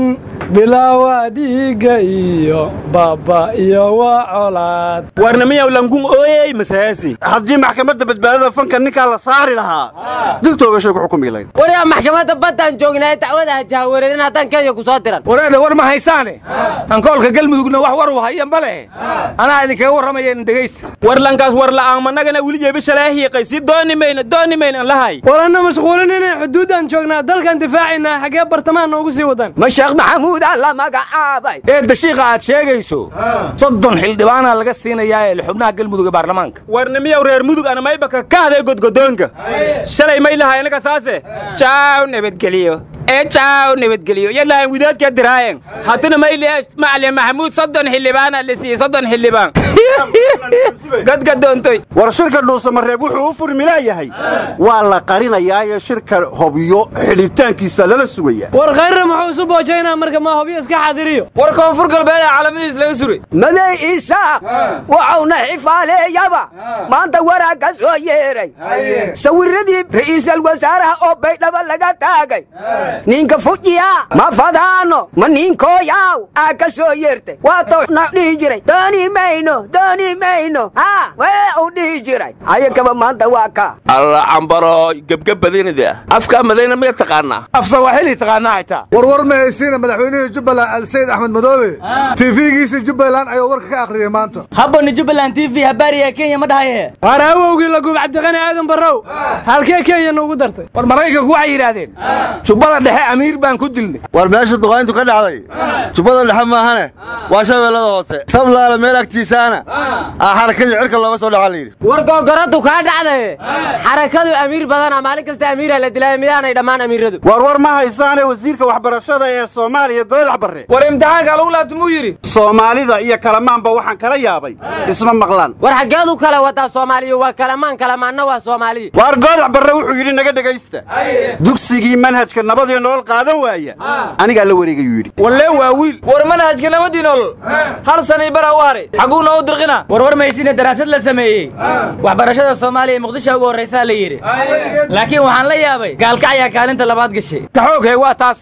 bilaawa dhiigga iyo baaba iyo waa colaad warnamiyaw lankun ooyey masaasi haddii maxkamadda badbaadada fanka ninkaa la saari lahaa dil toogashay ku xukumi lahayd waryaa maxkamadda baddaan joognaa dacwada jaawareerin haddaan kenya ku soo diran wareedha war ma haysaane hankoolka galmudugna wax war u haya ma leh anaa idinkaga warramaya in dhegaysta war lankaas war la'aanmanagana weli jeeba shalaahiiqay si dooni mayna lahay waranna mashquulin inay xuduuddaan joognaa dalkan difaacaynaa xaggee bartamaha noogu sii wadan ma sheekh maxamuud alla magacaabay dashiiqa aad sheegayso 30 xildhibaana laga siinayaa ee xubnaha galmudug ee baarlamaanka warnimiyow reer mudug ana maybaka ka haday godgodoonka shalay may lahay anaga saase jaaw nabadgeliyo jaaw nabadgeliyo yallaan widaadka diraayen haddana may leeyahay macalin maxamuud 30 xildhibaana la siiyey 30 xildhibaan gadgadoontay war shirka dhuusamareeb wuxuu u furmilayahay waa la qarinayaa shirka hobyo xidhitaankiisa lala sugaya war khayra muxuu isu boojaynaa marka ma hobyo iska xadiriyo war koonfur galbeed calaamadiis laga suray maday isaaq waxauna xifaaleeyaba maanta waraa ka soo yeeray sawiradii ra'iisul wasaaraha oo baydhaba laga taagay ninka fujiya ma fadaano ma ninkooyaw aa ka soo yeertay waa towna dhihi jiray dooni mayno waa uu dhihi jiray ayakaba maanta waa ka alla cambaro gebgabadinida afka madayna ma taqaanaa afsa waxili taqaanaa xitaa war ma haysiina madaxweynaha Jubbaland Al-Sayd Ahmed Madoobe TV-giisa Jubbaland ayuu warka ka akhriyay maanta habban Jubbaland TV habariya Kenya ma dhahaye waraawowgii la gub Cabdiqani Aadan Barrow halkee Kenya noogu dartay war Mareykanku waxay yiraahdeen Jubbada dhexe amiir baan ku dilnay war meesha duqayntu ka dhacday Jubbada dhexe ma ahane waa shabeellada hoose sablaala meel agtiisaana xarakadii cirka looga soo dhaca leeyay war googoradu ka dhacday xarakadu amiir badan maalin kasta amiir la dilay miyaanay dhamaan amiiradu war ma haysaane wasiirka waxbarashada ee Soomaaliya Goodax Barre war imtixaanka lagu laabtumuu yiri Soomaalida iyo kalamaanba waxaan kala yaabay isma maqlaan war xageed u kala wada Soomaaliya waa kalamaanna waa Soomaaliya war Goodax Barre wuxuu yiri naga dhageysta dugsigii manhajka nabad iyo nolol qaadan waaya aniga la wareegay yiri walle waa wiil war manhajka nabad iyo nolol hal sano bara u haray xaguu noo dirqina war maysiina daraasad la sameeyay waxbarashada Soomaaliya Muqdisho ugu horeysa la yiri laakiin waxaan la yaabay gaalkacya kaalinta labaad gashay ka xoogay waa taas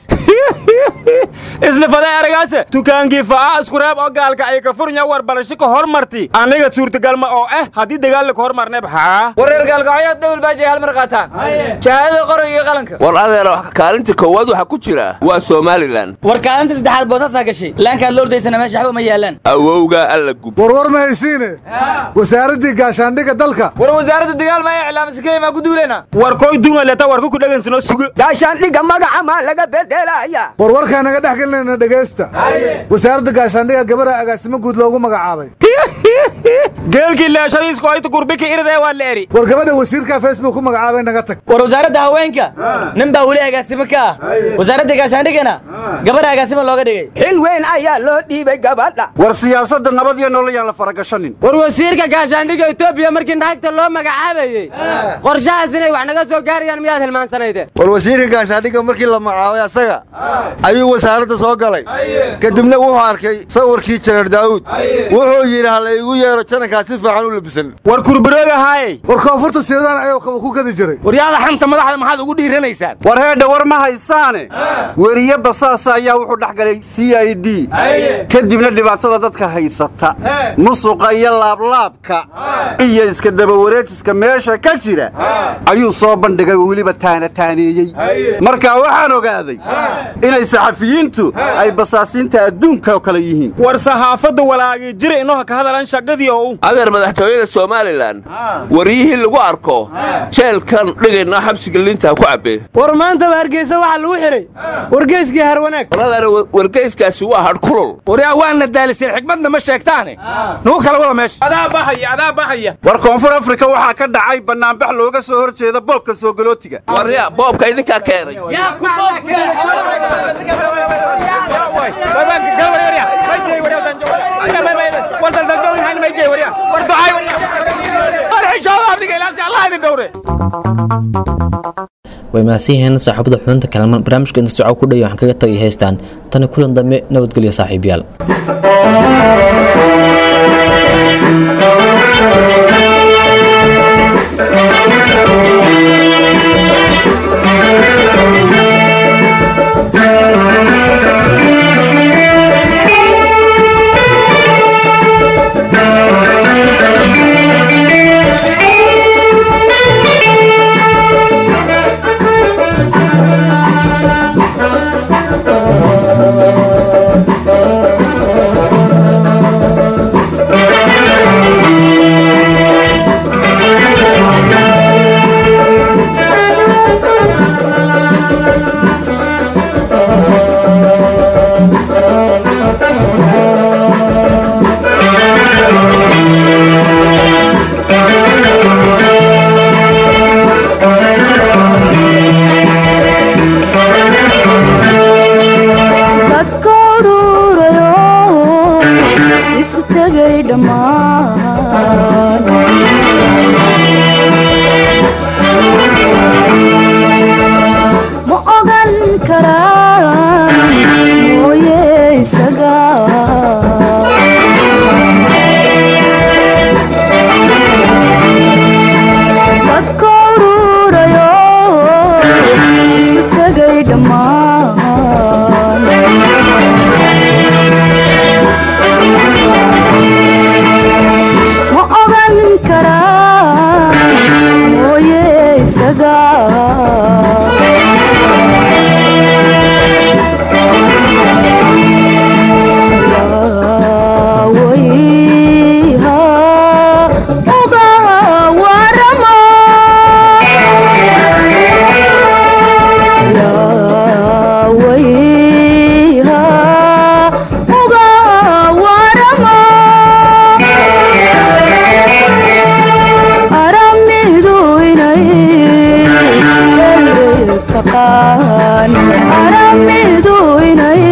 isla faday aragaas tukaankii faa isku reeb oo gaalka ay ka furnya war barasho ka hormarti aniga suurtagal ma oo hadii dagaal la hormarnay baxaa wareer gaalkacya dawal baajay hal mar qaataan shahaado qoriga qalanka war adeer kaalinta koowaad waxa ku jira waa Somaliland war kaalinta saddexaad boosasa gashay laanka loordeysana meesha waxba ma yaalaan awowga alla gub war ma haysiine wasaaradii gaashaandhiga dalka war wasaaradda dagaal ma iclaamsikay ma guduulena war koy dumaleta war ku dhagansano sugu gaashaandhiga magaca ma laga bedelaya war warka naga dhaxgalnayna dhageysta wasaaradda gaashaandhiga gabadha agaasimo guud loogu magacaabay geelkii leeshadiisku ay tukurbiki irday waa leeri war gabadha wasiirka Facebook ku magacaabay naga tag war wasaaradda haweenka nin baa wali agaasimo ka wasaaradda gaashaandhigana gabadha agaasimo looga dhigay xil weyn ayaa loo dhiibay gabadha war siyaasadda nabad iyo nolol yaan la faragashanin war wasiirka gaashaandhiga Itoobiya markii naagta loo magacaabayay qorshahaas inay wax naga soo gaarayaan miyaad hilmaansanayde war wasiirka gaashaandhiga markii la magacaabay asaga ayuu wasaaradda soo galay kadibna wuxuu arkay sawirkii Janar Daawud wuxuu yiri hal igu yeero jananka si fiican u labisan war kurbarooga haay war koonfurta Suudaan ayuu ku gadi jiray war yaada xanta madaxda maxaad ugu dhiiranaysaan war heedha war ma haysaane wariye basaas ayaa wuxuu dhaxgalay CID kadibna dhibaatada dadka haysata musuqa iyo laablaabka iyo iska daba wareejiska meesha ka jira ayuu soo bandhigay waliba taaneeyay marka waxaan ogaaday inay saxafiyiintu ay basaasiinta adduunka kala yihiin war saxaafada walaagii jira inoo ka hadalan shaqadii oo adeer madaxtooyada Somaliland wariyihii lagu arko jeelkan dhigayna xabsiga linta ku cabay war maanta Hargeysa waxa lagu xiray wargeyskii Harwanaag wargeyskaasi waa har kulul wariyaa waana daalisay xigmadna ma sheegtaane noo kala wada meesha adaa bahaya war koonfur Afrika waxa ka dhacay banaanbax looga soo horjeeda boobka soo galootiga wariyaa boobka idinka keenay yaa ku way maasiiheen saaxiibada xubinta kalaman barnaamijka inta socod ku dhayo waxaan kaga tagay heystaan tan kulan dambe nabadgelyo saaxiibayaal dhammaan ma ogan karaan mooye isaga dadka ururayo isu tegay dhammaan ma ogan karaan mooye isaga aramidu inay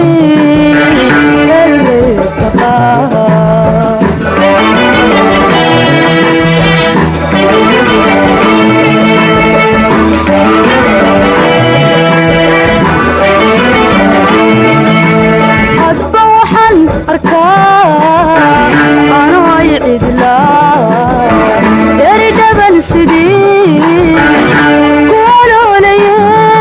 elbe taqaan hadba waxaan arkaa ano ay cidlaa yari dhaban sidii kuwaloolaya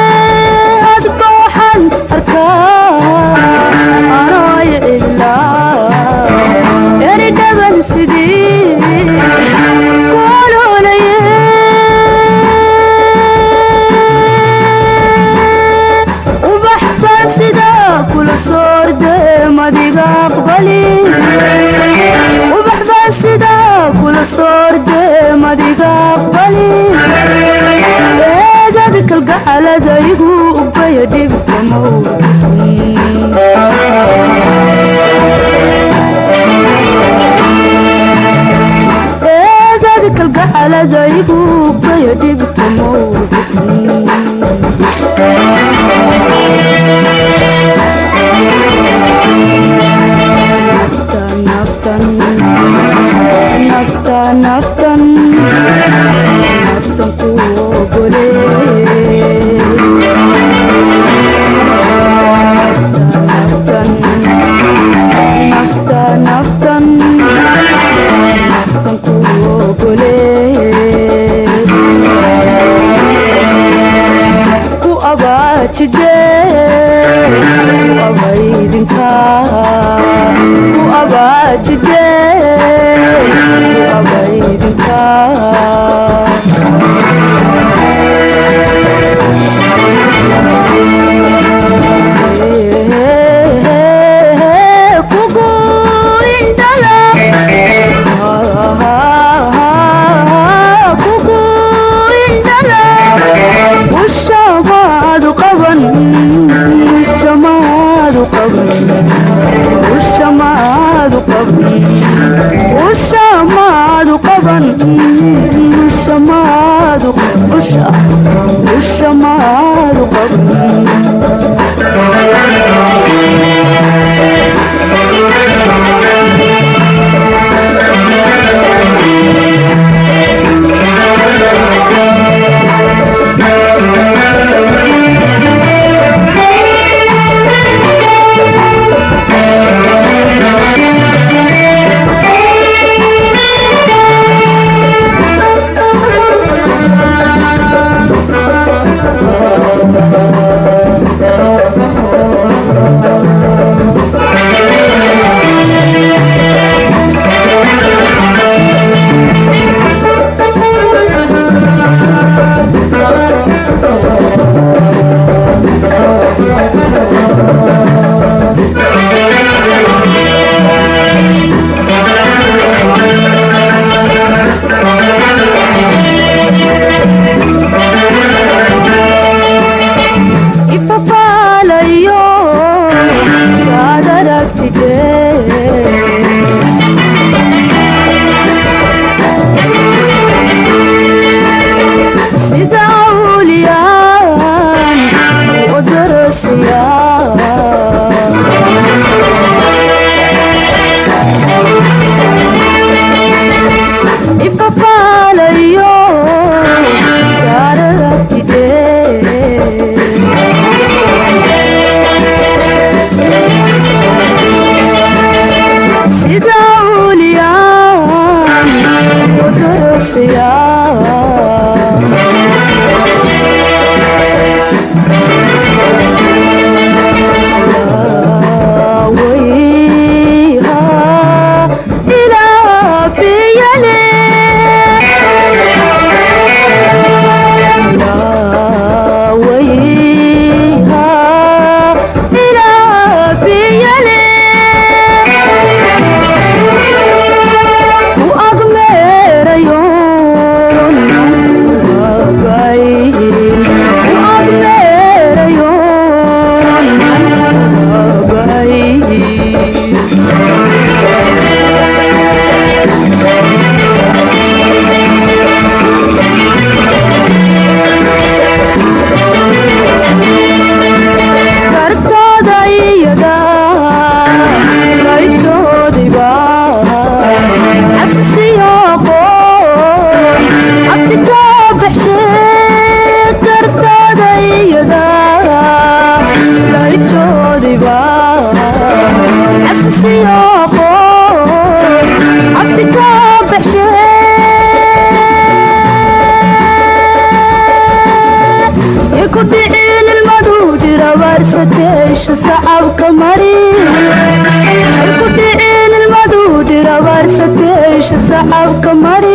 kalgacaladaygu ubaya dhibkamow eedad kalgacaladaygu ubaya dhibkamow naftan ku ogole naftan ku ogole ku abaajide ku abaydinka ku abaajide ku abaydinka sateesha sacabka mari ku dhicin ilmadu dirabar sateesha sacabka mari